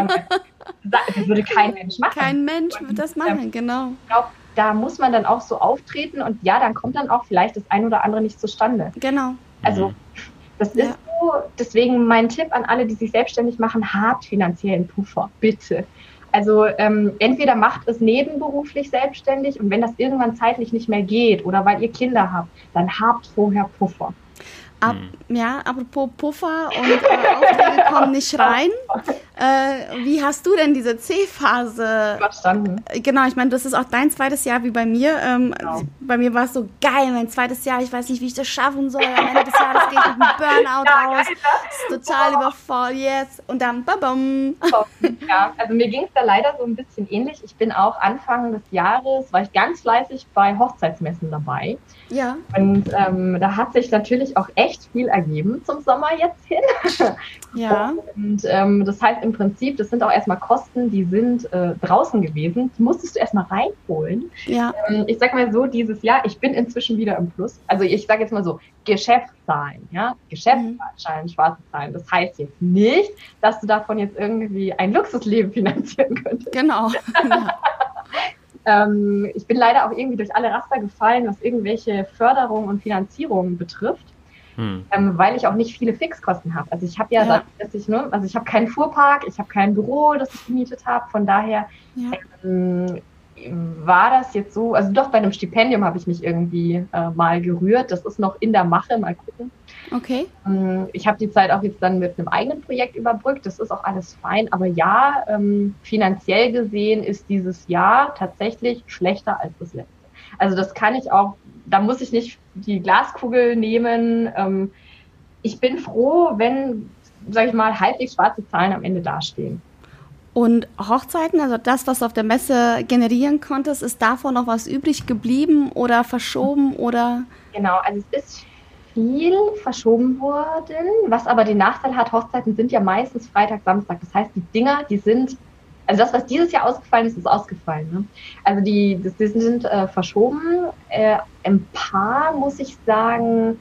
Speaker 2: Das würde kein Mensch machen.
Speaker 3: Kein Mensch
Speaker 2: und,
Speaker 3: wird das machen,
Speaker 2: ähm,
Speaker 3: genau.
Speaker 2: Ich glaube, da muss man dann auch so auftreten und ja, dann kommt dann auch vielleicht das ein oder andere nicht zustande.
Speaker 3: Genau.
Speaker 2: Also, das ist
Speaker 3: Ja.
Speaker 2: deswegen mein Tipp an alle, die sich selbstständig machen, habt finanziellen Puffer, bitte. Also ähm, entweder macht es nebenberuflich selbstständig und wenn das irgendwann zeitlich nicht mehr geht oder weil ihr Kinder habt, dann habt vorher Puffer.
Speaker 3: Ab, ja, apropos Puffer und äh, Aufträge kommen nicht rein. Äh, wie hast du denn diese C-Phase
Speaker 2: verstanden?
Speaker 3: Genau, ich meine, das ist auch dein zweites Jahr wie bei mir. Ähm, genau. Bei mir war es so geil, mein zweites Jahr, ich weiß nicht, wie ich das schaffen soll. Am Ende des Jahres gehe ich mit einem Burnout ja, raus. Geil, ne? Ist total oh. übervoll, yes. Und dann babam.
Speaker 2: Ja, also mir ging es da leider so ein bisschen ähnlich. Ich bin auch Anfang des Jahres, war ich ganz fleißig bei Hochzeitsmessen dabei.
Speaker 3: Ja.
Speaker 2: Und ähm, da hat sich natürlich auch echt viel ergeben zum Sommer jetzt hin.
Speaker 3: Ja.
Speaker 2: Und ähm, das heißt im Prinzip, das sind auch erstmal Kosten, die sind äh, draußen gewesen. Die musstest du erstmal reinholen.
Speaker 3: Ja.
Speaker 2: Ähm, ich sag mal so, dieses Jahr, ich bin inzwischen wieder im Plus. Also ich sage jetzt mal so, Geschäftszahlen, ja, Geschäftszahlen, mhm. schwarze Zahlen. Das heißt jetzt nicht, dass du davon jetzt irgendwie ein Luxusleben finanzieren könntest.
Speaker 3: Genau. Ja.
Speaker 2: Ähm, ich bin leider auch irgendwie durch alle Raster gefallen, was irgendwelche Förderungen und Finanzierungen betrifft, hm. ähm, weil ich auch nicht viele Fixkosten habe. Also ich habe ja, ja. dass ich, ne, also ich habe keinen Fuhrpark, ich habe kein Büro, das ich gemietet habe. Von daher ja. ähm, war das jetzt so, also doch bei einem Stipendium habe ich mich irgendwie äh, mal gerührt. Das ist noch in der Mache, mal gucken.
Speaker 3: Okay.
Speaker 2: Ähm, ich habe die Zeit auch jetzt dann mit einem eigenen Projekt überbrückt. Das ist auch alles fein. Aber ja, ähm, finanziell gesehen ist dieses Jahr tatsächlich schlechter als das letzte. Also das kann ich auch, da muss ich nicht die Glaskugel nehmen. Ähm, ich bin froh, wenn, sag ich mal, halbwegs schwarze Zahlen am Ende dastehen.
Speaker 3: Und Hochzeiten, also das, was du auf der Messe generieren konntest, ist davon noch was übrig geblieben oder verschoben oder?
Speaker 2: Genau, also es ist viel verschoben worden, was aber den Nachteil hat, Hochzeiten sind ja meistens Freitag, Samstag. Das heißt, die Dinger, die sind, also das, was dieses Jahr ausgefallen ist, ist ausgefallen. Ne? Also die, das, die sind äh, verschoben. Äh, ein paar, muss ich sagen,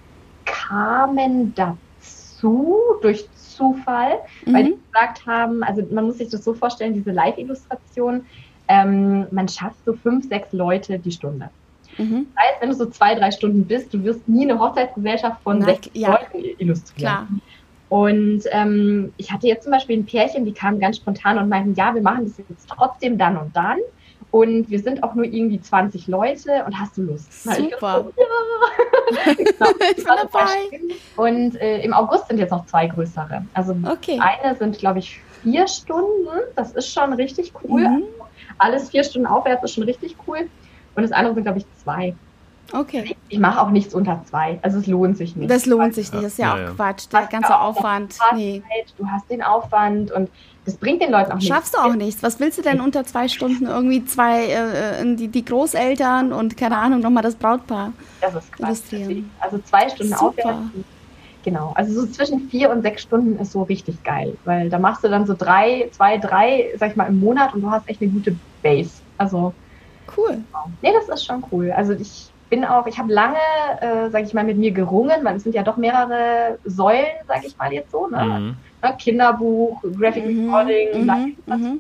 Speaker 2: kamen dazu durch Zufall, mhm. weil die gesagt haben, also man muss sich das so vorstellen, diese Live-Illustration, ähm, man schafft so fünf, sechs Leute die Stunde. Mhm. Das heißt, wenn du so zwei, drei Stunden bist, du wirst nie eine Hochzeitsgesellschaft von Na, sechs ja. Leuten illustrieren.
Speaker 3: Klar.
Speaker 2: Und ähm, ich hatte jetzt zum Beispiel ein Pärchen, die kamen ganz spontan und meinten, ja, wir machen das jetzt trotzdem dann und dann. Und wir sind auch nur irgendwie zwanzig Leute und hast du Lust?
Speaker 3: Super.
Speaker 2: So, ja. Genau. Ich bin dabei. Und äh, im August sind jetzt noch zwei größere. Also
Speaker 3: okay.
Speaker 2: eine sind, glaube ich, vier Stunden. Das ist schon richtig cool.
Speaker 3: Mhm.
Speaker 2: Also alles vier Stunden aufwärts ist schon richtig cool. Und das andere sind, glaube ich, zwei.
Speaker 3: Okay.
Speaker 2: Ich mache auch nichts unter zwei. Also es lohnt sich nicht.
Speaker 3: Das lohnt sich nicht. Das ist ja, ja auch ja. Quatsch. Der ganze ja Aufwand. Nee.
Speaker 2: Du hast den Aufwand und das bringt den Leuten auch nichts.
Speaker 3: Schaffst du auch nichts. Was willst du denn unter zwei Stunden irgendwie zwei, äh, die, die Großeltern und keine Ahnung, nochmal das Brautpaar
Speaker 2: das ist Quatsch.
Speaker 3: Illustrieren?
Speaker 2: Also zwei Stunden
Speaker 3: Super.
Speaker 2: Aufwärts. Genau. Also so zwischen vier und sechs Stunden ist so richtig geil. Weil da machst du dann so drei, zwei, drei, sag ich mal, im Monat und du hast echt eine gute Base. Also
Speaker 3: cool.
Speaker 2: Genau. Nee, das ist schon cool. Also ich bin auch, ich habe lange, äh, sage ich mal, mit mir gerungen, weil es sind ja doch mehrere Säulen, sage ich mal jetzt so, ne? Mhm. Kinderbuch, Graphic
Speaker 3: mhm.
Speaker 2: Recording,
Speaker 3: mhm. mhm.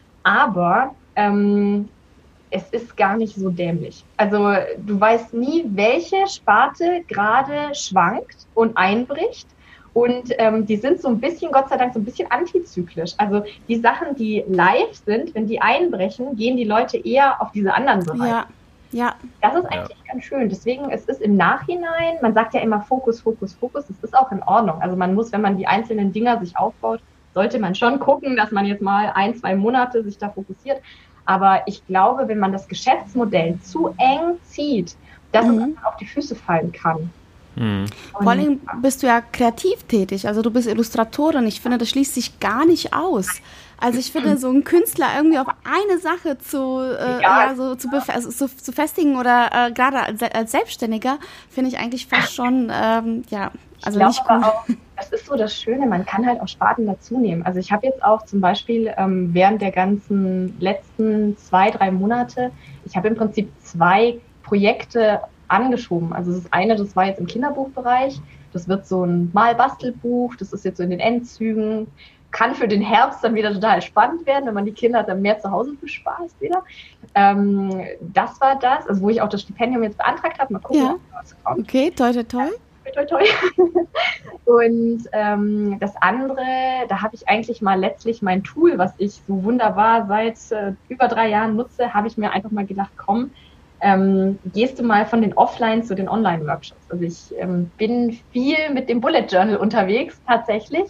Speaker 2: aber ähm, es ist gar nicht so dämlich. Also du weißt nie, welche Sparte gerade schwankt und einbricht. Und ähm, die sind so ein bisschen, Gott sei Dank, so ein bisschen antizyklisch. Also die Sachen, die live sind, wenn die einbrechen, gehen die Leute eher auf diese anderen Bereiche.
Speaker 3: Ja. Ja.
Speaker 2: Das ist eigentlich ja. ganz schön. Deswegen, es ist im Nachhinein, man sagt ja immer Fokus, Fokus, Fokus. Das ist auch in Ordnung. Also man muss, wenn man die einzelnen Dinger sich aufbaut, sollte man schon gucken, dass man jetzt mal ein, zwei Monate sich da fokussiert. Aber ich glaube, wenn man das Geschäftsmodell zu eng zieht, dass mhm. es auf die Füße fallen kann.
Speaker 1: Mhm.
Speaker 3: Vor allem bist du ja kreativ tätig, also du bist Illustratorin. Ich finde, das schließt sich gar nicht aus. Also ich finde, so ein Künstler irgendwie auf eine Sache zu, äh, ja, so, zu, bef- also, zu, zu festigen oder äh, gerade als, als Selbstständiger, finde ich eigentlich fast schon, ähm, ja, also
Speaker 2: ich
Speaker 3: nicht gut.
Speaker 2: Auch, das ist so das Schöne, man kann halt auch Sparten dazu nehmen. Also ich habe jetzt auch zum Beispiel ähm, während der ganzen letzten zwei, drei Monate, ich habe im Prinzip zwei Projekte angeschoben. Also das eine, das war jetzt im Kinderbuchbereich, das wird so ein Mal-Bastelbuch, das ist jetzt so in den Endzügen, kann für den Herbst dann wieder total spannend werden, wenn man die Kinder dann mehr zu Hause bespaßt wieder. Ähm, das war das, also wo ich auch das Stipendium jetzt beantragt habe. Mal gucken,
Speaker 3: ja.
Speaker 2: was kommt.
Speaker 3: Okay, toll, toll, toll.
Speaker 2: toi, toi, toi. Und ähm, das andere, da habe ich eigentlich mal letztlich mein Tool, was ich so wunderbar seit äh, über drei Jahren nutze, habe ich mir einfach mal gedacht, komm, ähm, gehst du mal von den Offline zu den Online-Workshops. Also ich ähm, bin viel mit dem Bullet Journal unterwegs tatsächlich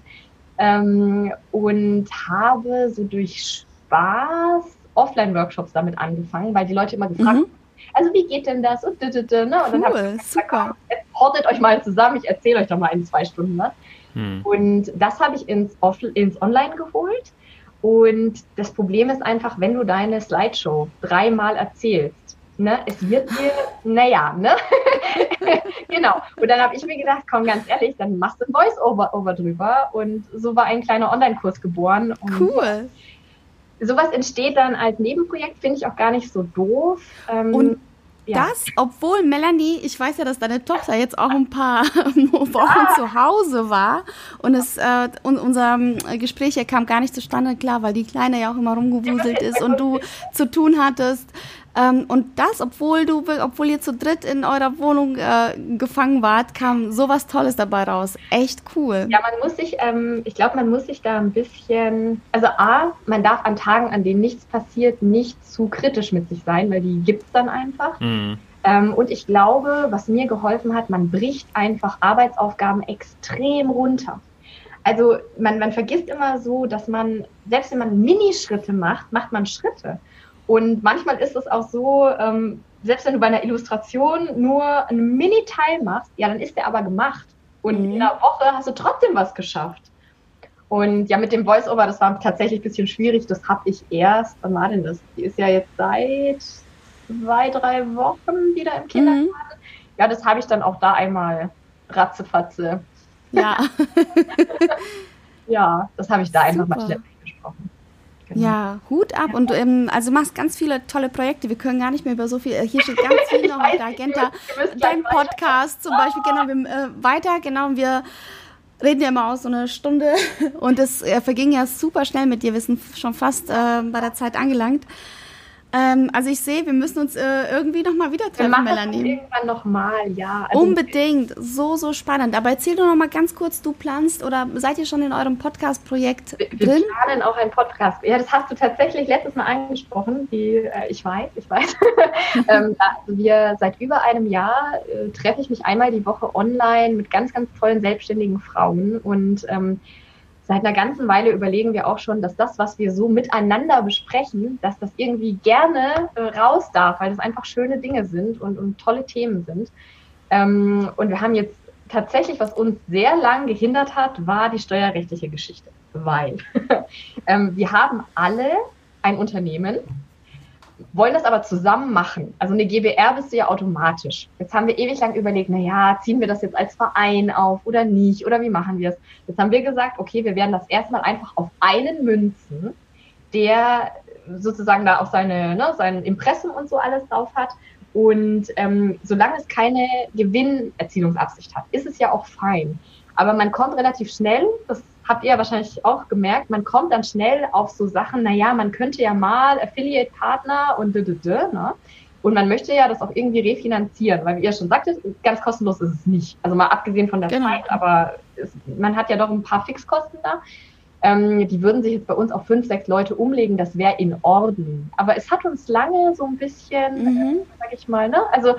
Speaker 2: ähm, und habe so durch Spaß Offline-Workshops damit angefangen, weil die Leute immer gefragt haben, mhm. also wie geht denn das? Und, und, und, ne? und
Speaker 3: cool,
Speaker 2: dann habe ich
Speaker 3: gesagt, super.
Speaker 2: Jetzt hortet euch mal zusammen, ich erzähle euch doch mal in zwei Stunden was. Hm. Und das habe ich ins, Off- ins Online geholt. Und das Problem ist einfach, wenn du deine Slideshow dreimal erzählst, ne, es wird dir, naja, ne? Genau. Und dann habe ich mir gedacht, komm, ganz ehrlich, dann machst du ein Voice-Over over drüber. Und so war ein kleiner Online-Kurs geboren. Und
Speaker 3: cool.
Speaker 2: Sowas entsteht dann als Nebenprojekt, finde ich auch gar nicht so doof. Ähm,
Speaker 3: und
Speaker 2: ja.
Speaker 3: das, obwohl Melanie, ich weiß ja, dass deine Tochter jetzt auch ein paar Wochen ja. zu Hause war und es äh, und unser Gespräch hier kam gar nicht zustande, klar, weil die Kleine ja auch immer rumgewuselt ist und du zu tun hattest. Ähm, und das, obwohl du, obwohl ihr zu dritt in eurer Wohnung äh, gefangen wart, kam sowas Tolles dabei raus. Echt cool.
Speaker 2: Ja, man muss sich, ähm, ich glaube, man muss sich da ein bisschen, also A, man darf an Tagen, an denen nichts passiert, nicht zu kritisch mit sich sein, weil die gibt's dann einfach. Mhm. Ähm, und ich glaube, was mir geholfen hat, man bricht einfach Arbeitsaufgaben extrem runter. Also man, man vergisst immer so, dass man, selbst wenn man Minischritte macht, macht man Schritte. Und manchmal ist es auch so, ähm, selbst wenn du bei einer Illustration nur einen Mini-Teil machst, ja, dann ist der aber gemacht. Und mhm. in einer Woche hast du trotzdem was geschafft. Und ja, mit dem Voice-Over, das war tatsächlich ein bisschen schwierig. Das habe ich erst, wann war denn das? Die ist ja jetzt seit zwei, drei Wochen wieder im Kindergarten. Mhm. Ja, das habe ich dann auch da einmal ratzefatze.
Speaker 3: Ja.
Speaker 2: Ja, das habe ich da einfach mal schnell eingesprochen.
Speaker 3: Genau. Ja, Hut ab. Und ähm, also du machst ganz viele tolle Projekte. Wir können gar nicht mehr über so viel, hier steht ganz viel noch auf der Agenda. Dein Podcast zum Beispiel, genau, wir, äh, weiter, genau, wir reden ja immer aus so eine Stunde und es äh, verging ja super schnell mit dir. Wir sind schon fast äh, bei der Zeit angelangt. Ähm, also ich sehe, wir müssen uns äh, irgendwie nochmal wieder treffen,
Speaker 2: wir
Speaker 3: Melanie.
Speaker 2: Das irgendwann nochmal, ja. Also
Speaker 3: unbedingt, so, so spannend. Aber erzähl doch nochmal ganz kurz, du planst oder seid ihr schon in eurem Podcast-Projekt
Speaker 2: wir,
Speaker 3: drin?
Speaker 2: Wir planen auch ein Podcast. Ja, das hast du tatsächlich letztes Mal angesprochen. Die, äh, ich weiß, ich weiß. ähm, also wir seit über einem Jahr äh, treffe ich mich einmal die Woche online mit ganz, ganz tollen selbstständigen Frauen und ähm, seit einer ganzen Weile überlegen wir auch schon, dass das, was wir so miteinander besprechen, dass das irgendwie gerne äh, raus darf, weil das einfach schöne Dinge sind und, und tolle Themen sind. Ähm, und wir haben jetzt tatsächlich, was uns sehr lang gehindert hat, war die steuerrechtliche Geschichte. Weil ähm, wir haben alle ein Unternehmen, wollen das aber zusammen machen. Also eine GbR bist du ja automatisch. Jetzt haben wir ewig lang überlegt, naja, ziehen wir das jetzt als Verein auf oder nicht? Oder wie machen wir es? Jetzt haben wir gesagt, okay, wir werden das erstmal einfach auf einen münzen, der sozusagen da auch seine, ne, sein Impressum und so alles drauf hat. Und ähm, solange es keine Gewinnerzielungsabsicht hat, ist es ja auch fein. Aber man kommt relativ schnell, das habt ihr ja wahrscheinlich auch gemerkt, man kommt dann schnell auf so Sachen, naja, man könnte ja mal Affiliate-Partner und d, d, d, ne? Und man möchte ja das auch irgendwie refinanzieren, weil wie ihr schon sagtet, ganz kostenlos ist es nicht. Also mal abgesehen von der genau. Zeit, aber es, man hat ja doch ein paar Fixkosten da. Ähm, die würden sich jetzt bei uns auf fünf, sechs Leute umlegen, das wäre in Ordnung. Aber es hat uns lange so ein bisschen, mhm. äh, sag ich mal, ne? Also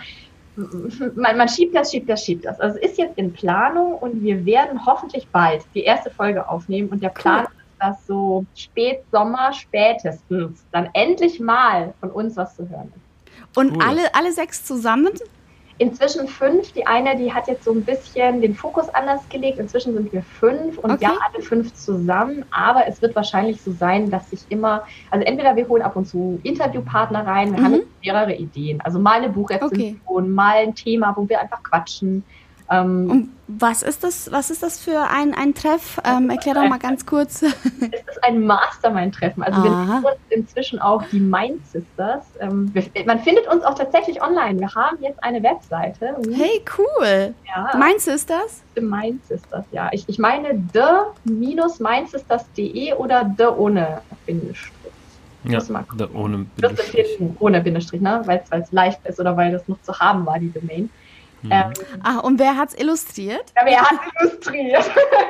Speaker 2: Man, man schiebt das, schiebt das, schiebt das. Also es ist jetzt in Planung und wir werden hoffentlich bald die erste Folge aufnehmen und der Plan cool. ist, dass so Spätsommer spätestens dann endlich mal von uns was zu hören ist.
Speaker 3: Und cool. alle, alle sechs zusammen?
Speaker 2: Inzwischen fünf. Die eine, die hat jetzt so ein bisschen den Fokus anders gelegt. Inzwischen sind wir fünf und okay. ja, alle fünf zusammen. Aber es wird wahrscheinlich so sein, dass sich immer, also entweder wir holen ab und zu Interviewpartner rein, wir mhm. haben jetzt mehrere Ideen. Also mal eine Buchrezension, okay. mal ein Thema, wo wir einfach quatschen. Ähm,
Speaker 3: und was ist das, was ist das für ein, ein Treff? Ähm, erklär doch mal ganz kurz.
Speaker 2: Es ist ein Mastermind-Treffen. Also Aha. wir nennen uns inzwischen auch die Mind Sisters. Ähm, wir, man findet uns auch tatsächlich online. Wir haben jetzt eine Webseite.
Speaker 3: Hey, cool.
Speaker 2: Ja.
Speaker 3: Mind Sisters?
Speaker 2: The Mind Sisters, ja. Ich, ich meine the-mindsisters punkt de oder the ohne Bindestrich.
Speaker 1: Ja, the ohne
Speaker 2: Bindestrich. Ohne Bindestrich, ne? Weil es leicht ist oder weil das noch zu haben war, die Domain. Mhm. Ähm,
Speaker 3: Ach, und wer hat es illustriert?
Speaker 2: Ja, wer hat es illustriert?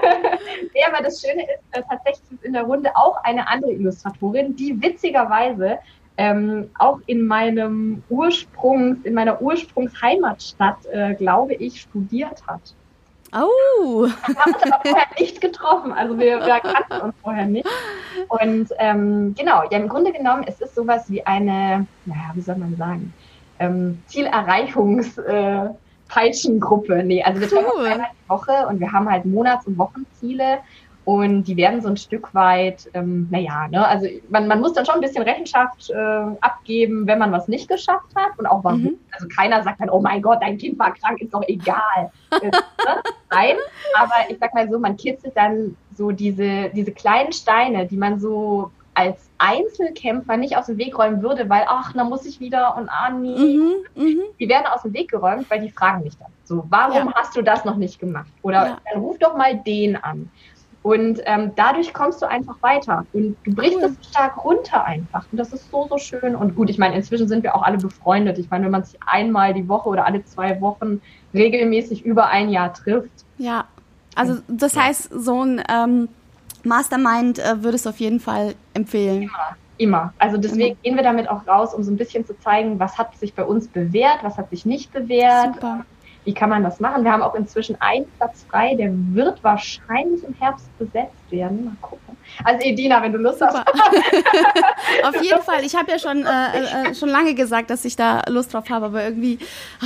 Speaker 2: Ja, aber das Schöne ist, äh, tatsächlich ist in der Runde auch eine andere Illustratorin, die witzigerweise ähm, auch in meinem Ursprungs, in meiner Ursprungsheimatstadt, äh, glaube ich, studiert hat.
Speaker 3: Oh!
Speaker 2: Wir haben uns aber vorher nicht getroffen, also wir, wir kannten uns vorher nicht. Und ähm, genau, ja, im Grunde genommen, es ist sowas wie eine, naja, wie soll man sagen, ähm, Zielerreichungs- äh, Peitschengruppe. Nee, also wir treffen uns einmal die Woche und wir haben halt Monats- und Wochenziele und die werden so ein Stück weit, ähm, naja, ne, also man, man muss dann schon ein bisschen Rechenschaft äh, abgeben, wenn man was nicht geschafft hat und auch warum. Mhm. Also keiner sagt dann, oh mein Gott, dein Kind war krank, ist doch egal. äh, ne? Nein, aber ich sag mal so, man kitzelt dann so diese, diese kleinen Steine, die man so als Einzelkämpfer nicht aus dem Weg räumen würde, weil, ach, dann muss ich wieder und ah, nee. Mhm, mh. Die werden aus dem Weg geräumt, weil die fragen mich dann so, warum ja. hast du das noch nicht gemacht? Oder ja. dann ruf doch mal den an. Und ähm, dadurch kommst du einfach weiter und du brichst es cool. stark runter einfach. Und das ist so, so schön. Und gut, ich meine, inzwischen sind wir auch alle befreundet. Ich meine, wenn man sich einmal die Woche oder alle zwei Wochen regelmäßig über ein Jahr trifft.
Speaker 3: Ja, also das heißt, so ein ähm, Mastermind äh, würdest du auf jeden Fall empfehlen.
Speaker 2: Immer, immer. Also deswegen mhm. gehen wir damit auch raus, um so ein bisschen zu zeigen, was hat sich bei uns bewährt, was hat sich nicht bewährt. Super. Wie kann man das machen? Wir haben auch inzwischen einen Platz frei, der wird wahrscheinlich im Herbst besetzt werden. Mal gucken. Also Edina, wenn du Lust Super. hast.
Speaker 3: Auf jeden Fall. Ich habe ja schon, äh, äh, schon lange gesagt, dass ich da Lust drauf habe, aber irgendwie...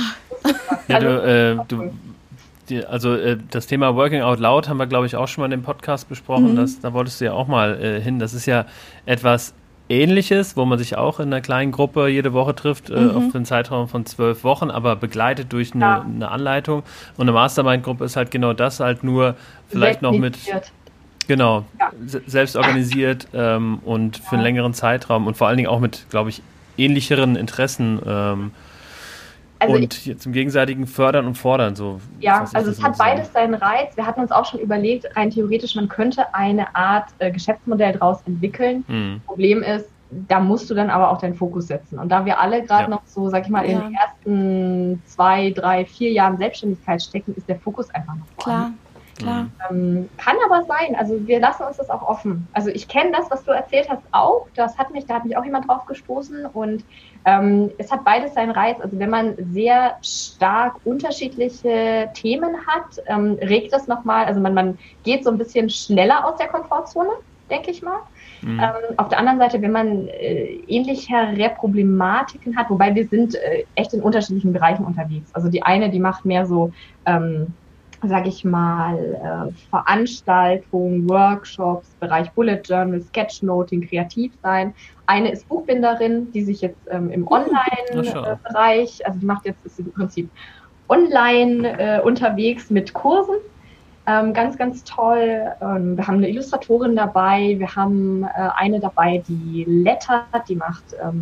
Speaker 1: Ja, du... Äh, du Also äh, das Thema Working Out Loud haben wir, glaube ich, auch schon mal in dem Podcast besprochen. Mhm. Das, da wolltest du ja auch mal äh, hin. Das ist ja etwas Ähnliches, wo man sich auch in einer kleinen Gruppe jede Woche trifft, äh, mhm. auf einen Zeitraum von zwölf Wochen, aber begleitet durch eine, ja. eine Anleitung. Und eine Mastermind-Gruppe ist halt genau das, halt nur vielleicht noch mit... Genau, ja. selbst organisiert ähm, und für einen längeren Zeitraum und vor allen Dingen auch mit, glaube ich, ähnlicheren Interessen ähm, Also und ich, zum gegenseitigen Fördern und Fordern. So,
Speaker 2: ja, also es hat beides seinen Reiz. Wir hatten uns auch schon überlegt, rein theoretisch, man könnte eine Art äh, Geschäftsmodell daraus entwickeln. Mhm. Problem ist, da musst du dann aber auch deinen Fokus setzen. Und da wir alle gerade ja. noch so, sag ich mal, ja. in den ersten zwei, drei, vier Jahren Selbstständigkeit stecken, ist der Fokus einfach noch
Speaker 3: klar. Klar.
Speaker 2: Ähm, kann aber sein, also wir lassen uns das auch offen. Also ich kenne das, was du erzählt hast, auch. Das hat mich, da hat mich auch jemand drauf gestoßen und ähm, es hat beides seinen Reiz. Also wenn man sehr stark unterschiedliche Themen hat, ähm, regt das nochmal, also man, man geht so ein bisschen schneller aus der Komfortzone, denke ich mal. Mhm. Ähm, auf der anderen Seite, wenn man äh, ähnlichere Problematiken hat, wobei wir sind äh, echt in unterschiedlichen Bereichen unterwegs. Also die eine, die macht mehr so ähm, sage ich mal, äh, Veranstaltungen, Workshops, Bereich Bullet Journal, Sketchnoting, kreativ sein. Eine ist Buchbinderin, die sich jetzt ähm, im Online-Bereich, äh, also die macht jetzt, ist im Prinzip online äh, unterwegs mit Kursen. Ähm, ganz, ganz toll. Ähm, wir haben eine Illustratorin dabei, wir haben äh, eine dabei, die lettert, die macht ähm,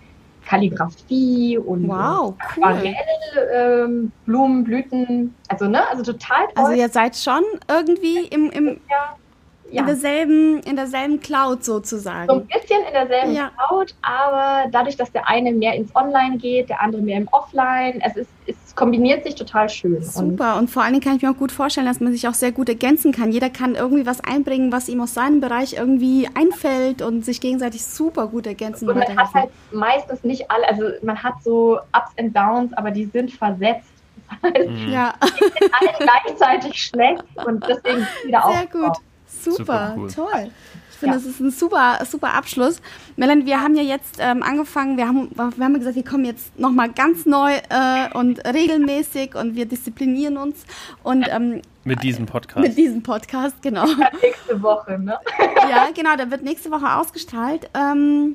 Speaker 2: Kalligraphie und
Speaker 3: wow,
Speaker 2: Aquarell, cool. ähm, Blumen, Blüten, also ne, also total toll.
Speaker 3: Also ihr seid schon irgendwie im, im
Speaker 2: ja, ja.
Speaker 3: in derselben, in derselben Cloud sozusagen.
Speaker 2: So ein bisschen in derselben ja. Cloud, aber dadurch, dass der eine mehr ins Online geht, der andere mehr im Offline, es ist, es kombiniert sich total schön.
Speaker 3: Super, und, und vor allen Dingen kann ich mir auch gut vorstellen, dass man sich auch sehr gut ergänzen kann. Jeder kann irgendwie was einbringen, was ihm aus seinem Bereich irgendwie einfällt und sich gegenseitig super gut ergänzen.
Speaker 2: Und man hat halt meistens nicht alle, also man hat so Ups and Downs, aber die sind versetzt. Das heißt,
Speaker 3: mhm. ja.
Speaker 2: die sind alle gleichzeitig schlecht und deswegen wieder auf.
Speaker 3: Sehr gut. Super, super cool. Toll. Ich finde, ja. das ist ein super, super Abschluss. Melanie, wir haben ja jetzt ähm, angefangen, wir haben, wir haben gesagt, wir kommen jetzt nochmal ganz neu äh, und regelmäßig und wir disziplinieren uns. Und, ähm,
Speaker 1: mit diesem Podcast.
Speaker 3: Mit diesem Podcast, genau.
Speaker 2: Ja, nächste Woche, ne?
Speaker 3: Ja, genau, der wird nächste Woche ausgestrahlt. Ähm,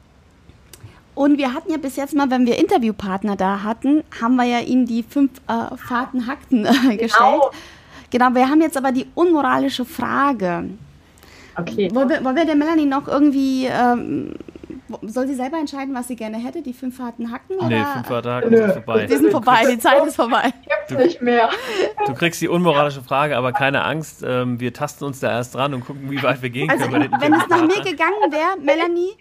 Speaker 3: und wir hatten ja bis jetzt mal, wenn wir Interviewpartner da hatten, haben wir ja ihnen die fünf äh, Fahrten-Hackten äh, gestellt.
Speaker 2: Genau.
Speaker 3: Genau, wir haben jetzt aber die unmoralische Frage.
Speaker 2: Okay.
Speaker 3: Wollen wir, wollen wir der Melanie noch irgendwie, ähm, soll sie selber entscheiden, was sie gerne hätte, die fünf harten Hacken? Oder?
Speaker 1: Nee, fünf harte Hacken sind vorbei.
Speaker 3: Die sind vorbei, die Zeit ist vorbei.
Speaker 2: Gibt's nicht mehr.
Speaker 1: Du kriegst die unmoralische Frage, aber keine Angst, ähm, wir tasten uns da erst dran und gucken, wie weit wir gehen
Speaker 3: also
Speaker 1: können.
Speaker 3: Bei den wenn es nach mir gegangen wäre, Melanie,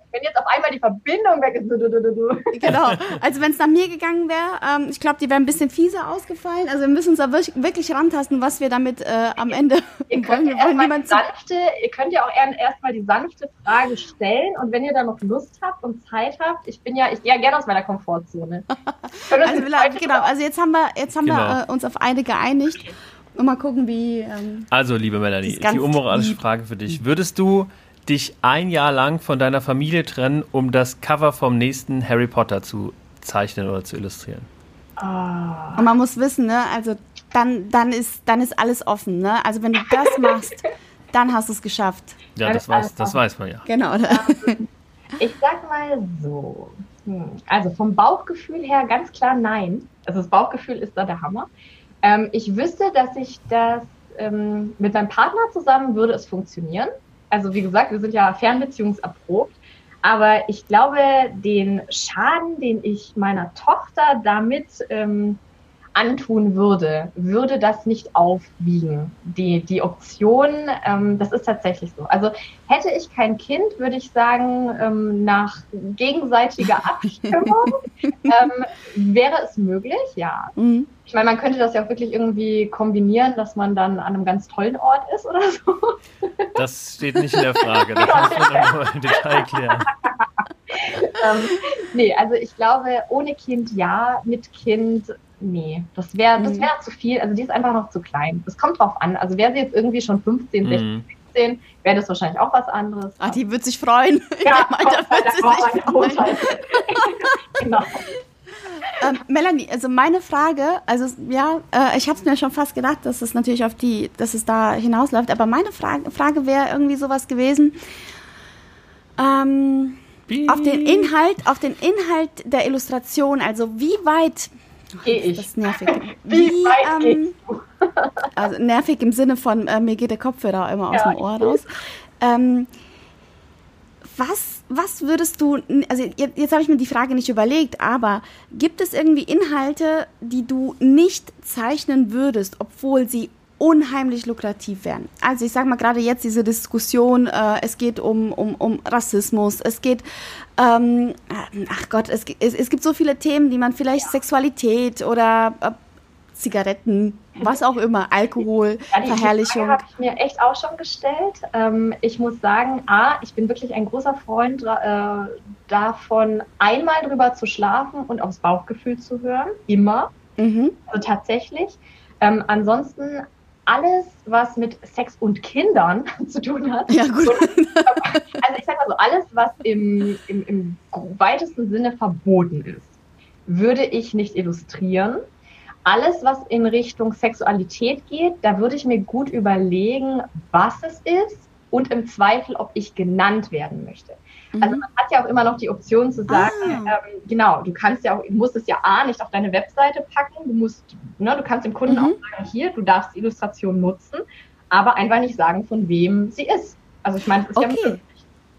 Speaker 2: wenn jetzt auf einmal die Verbindung weg ist. Du, du, du, du.
Speaker 3: Genau, also wenn es nach mir gegangen wäre, ähm, ich glaube, die wäre ein bisschen fieser ausgefallen. Also wir müssen uns da wirklich, wirklich rantasten, was wir damit äh, am Ende
Speaker 2: ihr könnt.
Speaker 3: wollen.
Speaker 2: Ja
Speaker 3: Wir wollen
Speaker 2: sanfte, ihr könnt ja auch erstmal die sanfte Frage stellen und wenn ihr da noch Lust habt und Zeit habt, ich bin ja, ich gehe ja gerne aus meiner Komfortzone.
Speaker 3: Also, genau, also jetzt haben wir, jetzt haben
Speaker 1: genau.
Speaker 3: wir äh, uns auf eine geeinigt. Und mal gucken, wie... Ähm,
Speaker 1: also, liebe Melanie, die unmoralische Frage für dich. Würdest du dich ein Jahr lang von deiner Familie trennen, um das Cover vom nächsten Harry Potter zu zeichnen oder zu illustrieren?
Speaker 3: Oh. Und man muss wissen, ne, also dann, dann, ist, dann ist alles offen. Ne? Also wenn du das machst, dann hast du es geschafft.
Speaker 1: Ja, das weiß, das weiß man ja.
Speaker 3: Genau.
Speaker 2: Ich sag mal so, also vom Bauchgefühl her ganz klar nein. Also das Bauchgefühl ist da der Hammer. Ähm, ich wüsste, dass ich das ähm, mit meinem Partner zusammen würde es funktionieren. Also wie gesagt, wir sind ja fernbeziehungserprobt. Aber ich glaube, den Schaden, den ich meiner Tochter damit ähm, antun würde, würde das nicht aufwiegen. Die, die Option, ähm, das ist tatsächlich so. Also hätte ich kein Kind, würde ich sagen, ähm, nach gegenseitiger Abstimmung ähm, wäre es möglich, ja. Mhm. Ich meine, man könnte das ja auch wirklich irgendwie kombinieren, dass man dann an einem ganz tollen Ort ist oder so.
Speaker 1: Das steht nicht in der Frage, das muss man dann mal im Detail klären.
Speaker 2: ähm, nee, also ich glaube, ohne Kind ja, mit Kind nee, das wäre das wär zu viel. Also die ist einfach noch zu klein. Es kommt drauf an. Also wäre sie jetzt irgendwie schon fünfzehn, sechzehn, sechzehn, wäre das wahrscheinlich auch was anderes.
Speaker 3: Ah, die wird sich freuen.
Speaker 2: Ja, wird sie sich genau.
Speaker 3: Ähm, Melanie, also meine Frage, also ja, äh, ich habe es mir schon fast gedacht, dass es natürlich auf die, dass es da hinausläuft, aber meine Frage, Frage wäre irgendwie sowas gewesen, ähm, auf den Inhalt, auf den Inhalt der Illustration, also wie weit
Speaker 2: gehe ich?
Speaker 3: Das ist nervig. Wie, Wie weit ähm, also nervig im Sinne von, äh, mir geht der Kopfhörer immer aus ja, dem Ohr raus. Ähm, was, was würdest du, also jetzt, jetzt habe ich mir die Frage nicht überlegt, aber gibt es irgendwie Inhalte, die du nicht zeichnen würdest, obwohl sie unheimlich lukrativ wären? Also ich sage mal gerade jetzt diese Diskussion, äh, es geht um, um, um Rassismus, es geht, ähm, ach Gott, es, es, es gibt so viele Themen, die man vielleicht ja. Sexualität oder äh, Zigaretten, was auch immer, Alkohol, ja, die, Verherrlichung.
Speaker 2: Die habe ich mir echt auch schon gestellt. Ähm, ich muss sagen, A, ich bin wirklich ein großer Freund äh, davon, einmal drüber zu schlafen und aufs Bauchgefühl zu hören, immer, mhm. also tatsächlich. Ähm, ansonsten alles, was mit Sex und Kindern zu tun hat.
Speaker 3: Ja, gut.
Speaker 2: Also ich sag mal so, alles, was im, im, im weitesten Sinne verboten ist, würde ich nicht illustrieren. Alles, was in Richtung Sexualität geht, da würde ich mir gut überlegen, was es ist und im Zweifel, ob ich genannt werden möchte. Mhm. Also man hat ja auch immer noch die Option zu sagen, ah. ähm, genau, du kannst ja auch, du musst es ja A, nicht auf deine Webseite packen, du musst, ne, du kannst dem Kunden mhm. auch sagen, hier, du darfst die Illustration nutzen, aber einfach nicht sagen, von wem sie ist. Also ich meine, das ist
Speaker 3: okay.
Speaker 2: ja möglich.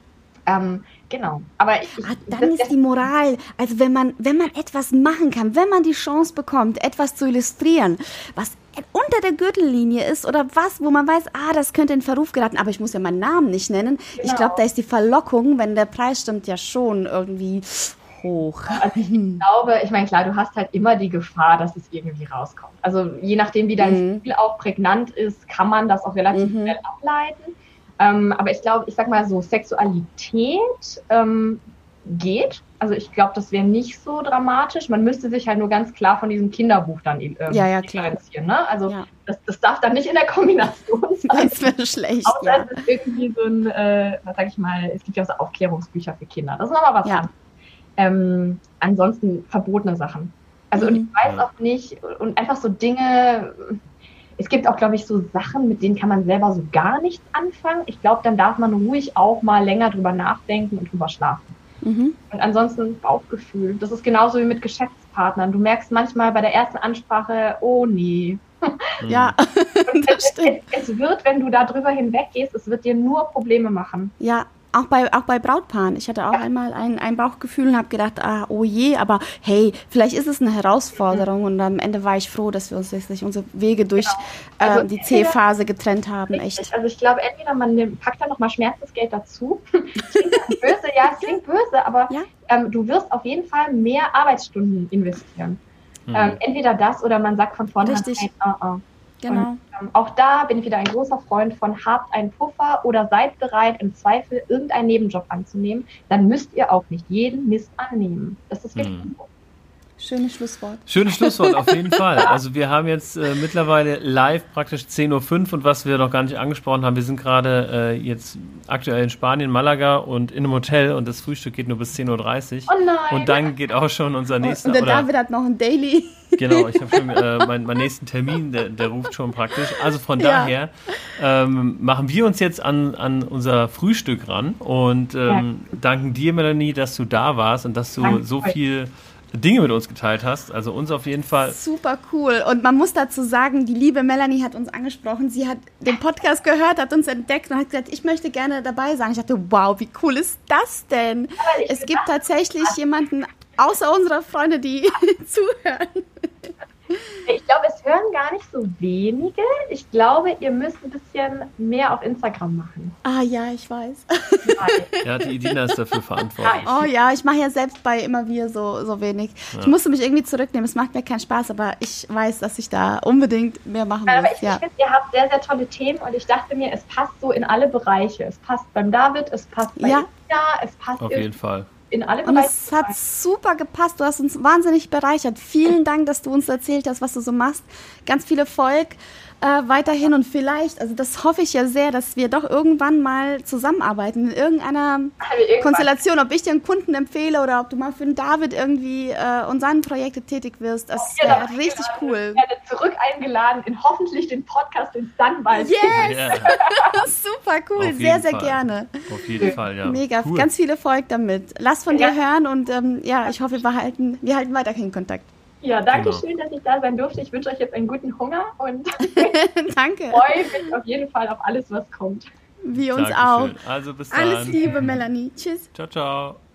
Speaker 2: Ähm, genau. Aber ich,
Speaker 3: ah, dann ist die Moral, also wenn man, wenn man etwas machen kann, wenn man die Chance bekommt, etwas zu illustrieren, was unter der Gürtellinie ist oder was, wo man weiß, ah, das könnte in Verruf geraten, aber ich muss ja meinen Namen nicht nennen. Genau. Ich glaube, da ist die Verlockung, wenn der Preis stimmt, ja schon irgendwie hoch.
Speaker 2: Also ich glaube, ich meine, klar, du hast halt immer die Gefahr, dass es irgendwie rauskommt. Also je nachdem, wie dein mhm. Stil auch prägnant ist, kann man das auch relativ mhm. schnell ableiten. Ähm, aber ich glaube, ich sag mal so, Sexualität ähm, geht. Also ich glaube, das wäre nicht so dramatisch. Man müsste sich halt nur ganz klar von diesem Kinderbuch dann ähm,
Speaker 3: ja, ja,
Speaker 2: differenzieren. Ne? Also
Speaker 3: ja.
Speaker 2: das, das darf dann nicht in der Kombination sein.
Speaker 3: Das wäre schlecht.
Speaker 2: Außer
Speaker 3: ja.
Speaker 2: es ist irgendwie so ein, äh, was sag ich mal, es gibt ja auch so Aufklärungsbücher für Kinder. Das ist nochmal was
Speaker 3: ja.
Speaker 2: anderes. Ähm, ansonsten verbotene Sachen. Also mhm. und ich weiß auch nicht, und einfach so Dinge... Es gibt auch, glaube ich, so Sachen, mit denen kann man selber so gar nichts anfangen. Ich glaube, dann darf man ruhig auch mal länger drüber nachdenken und drüber schlafen. Mhm. Und ansonsten Bauchgefühl. Das ist genauso wie mit Geschäftspartnern. Du merkst manchmal bei der ersten Ansprache, oh nee.
Speaker 3: Ja,
Speaker 2: und das es, stimmt. Es, es wird, wenn du da drüber hinweggehst, es wird dir nur Probleme machen.
Speaker 3: Ja, auch bei, auch bei Brautpaaren. Ich hatte auch ja. einmal ein, ein Bauchgefühl und habe gedacht, ah, oh je, aber hey, vielleicht ist es eine Herausforderung. Mhm. Und am Ende war ich froh, dass wir uns jetzt unsere Wege durch genau. also, äh, die C-Phase getrennt haben. Echt.
Speaker 2: Also ich glaube, entweder man nimmt, packt da nochmal Schmerzensgeld dazu. Klingt böse, ja, es klingt böse, aber ja. ähm, du wirst auf jeden Fall mehr Arbeitsstunden investieren. Mhm. Ähm, entweder das oder man sagt von vornherein, oh, oh.
Speaker 3: Genau.
Speaker 2: Und, ähm, auch da bin ich wieder ein großer Freund von, habt einen Puffer oder seid bereit, im Zweifel irgendeinen Nebenjob anzunehmen. Dann müsst ihr auch nicht jeden Mist annehmen. Das ist wichtig.
Speaker 3: Mhm. Schönes Schlusswort.
Speaker 1: Schönes Schlusswort, auf jeden Fall. Also wir haben jetzt äh, mittlerweile live praktisch zehn Uhr fünf und was wir noch gar nicht angesprochen haben, wir sind gerade äh, jetzt aktuell in Spanien, Malaga und in einem Hotel und das Frühstück geht nur bis zehn Uhr dreißig.
Speaker 2: Oh nein!
Speaker 1: Und dann geht auch schon unser nächster...
Speaker 3: Und der oder, David hat noch ein Daily.
Speaker 1: Genau, ich habe schon äh, meinen mein nächsten Termin, der, der ruft schon praktisch. Also von ja. daher ähm, machen wir uns jetzt an, an unser Frühstück ran und ähm, ja. danken dir, Melanie, dass du da warst und dass du Danke. so viel Dinge mit uns geteilt hast. Also uns auf jeden Fall.
Speaker 3: Super cool. Und man muss dazu sagen, die liebe Melanie hat uns angesprochen. Sie hat den Podcast gehört, hat uns entdeckt und hat gesagt, ich möchte gerne dabei sein. Ich dachte, wow, wie cool ist das denn? Es gibt tatsächlich jemanden außer unserer Freunde, die zuhören.
Speaker 2: Ich glaube, es hören gar nicht so wenige. Ich glaube, ihr müsst ein bisschen mehr auf Instagram machen.
Speaker 3: Ah ja, ich weiß.
Speaker 1: Ja, die Edina ist dafür verantwortlich.
Speaker 3: Oh ja, ich mache ja selbst bei immer wieder so, so wenig. Ja. Ich musste mich irgendwie zurücknehmen. Es macht mir keinen Spaß, aber ich weiß, dass ich da unbedingt mehr machen muss.
Speaker 2: Aber ich,
Speaker 3: ja.
Speaker 2: ich finde, ihr habt sehr, sehr tolle Themen und ich dachte mir, es passt so in alle Bereiche. Es passt beim David, es passt bei
Speaker 3: ja.
Speaker 2: Edina, es passt
Speaker 1: auf jeden Fall.
Speaker 2: In alle
Speaker 3: und es hat super gepasst. Du hast uns wahnsinnig bereichert. Vielen Dank, dass du uns erzählt hast, was du so machst. Ganz viel Erfolg äh, weiterhin und vielleicht, also das hoffe ich ja sehr, dass wir doch irgendwann mal zusammenarbeiten in irgendeiner Konstellation. Ob ich dir einen Kunden empfehle oder ob du mal für den David irgendwie äh, und seine Projekte tätig wirst. Das wäre ja, richtig cool.
Speaker 2: Ich werde zurück eingeladen in hoffentlich den Podcast, den es dann bald
Speaker 3: Yes! Yeah. Super cool. Sehr, sehr
Speaker 1: Fall.
Speaker 3: gerne.
Speaker 1: Auf jeden Fall, ja.
Speaker 3: Mega.
Speaker 1: Cool.
Speaker 3: Ganz viel Erfolg damit. Lass von ja. dir hören und ähm, ja, ich hoffe, wir behalten, wir halten weiterhin Kontakt.
Speaker 2: Ja, danke genau. schön, dass ich da sein durfte. Ich wünsche euch jetzt einen guten Hunger und
Speaker 3: danke.
Speaker 2: freue mich auf jeden Fall auf alles, was kommt.
Speaker 3: Wir uns
Speaker 1: Dankeschön.
Speaker 3: auch.
Speaker 1: Also bis dann.
Speaker 3: Alles Liebe, Melanie. Tschüss.
Speaker 1: Ciao, ciao.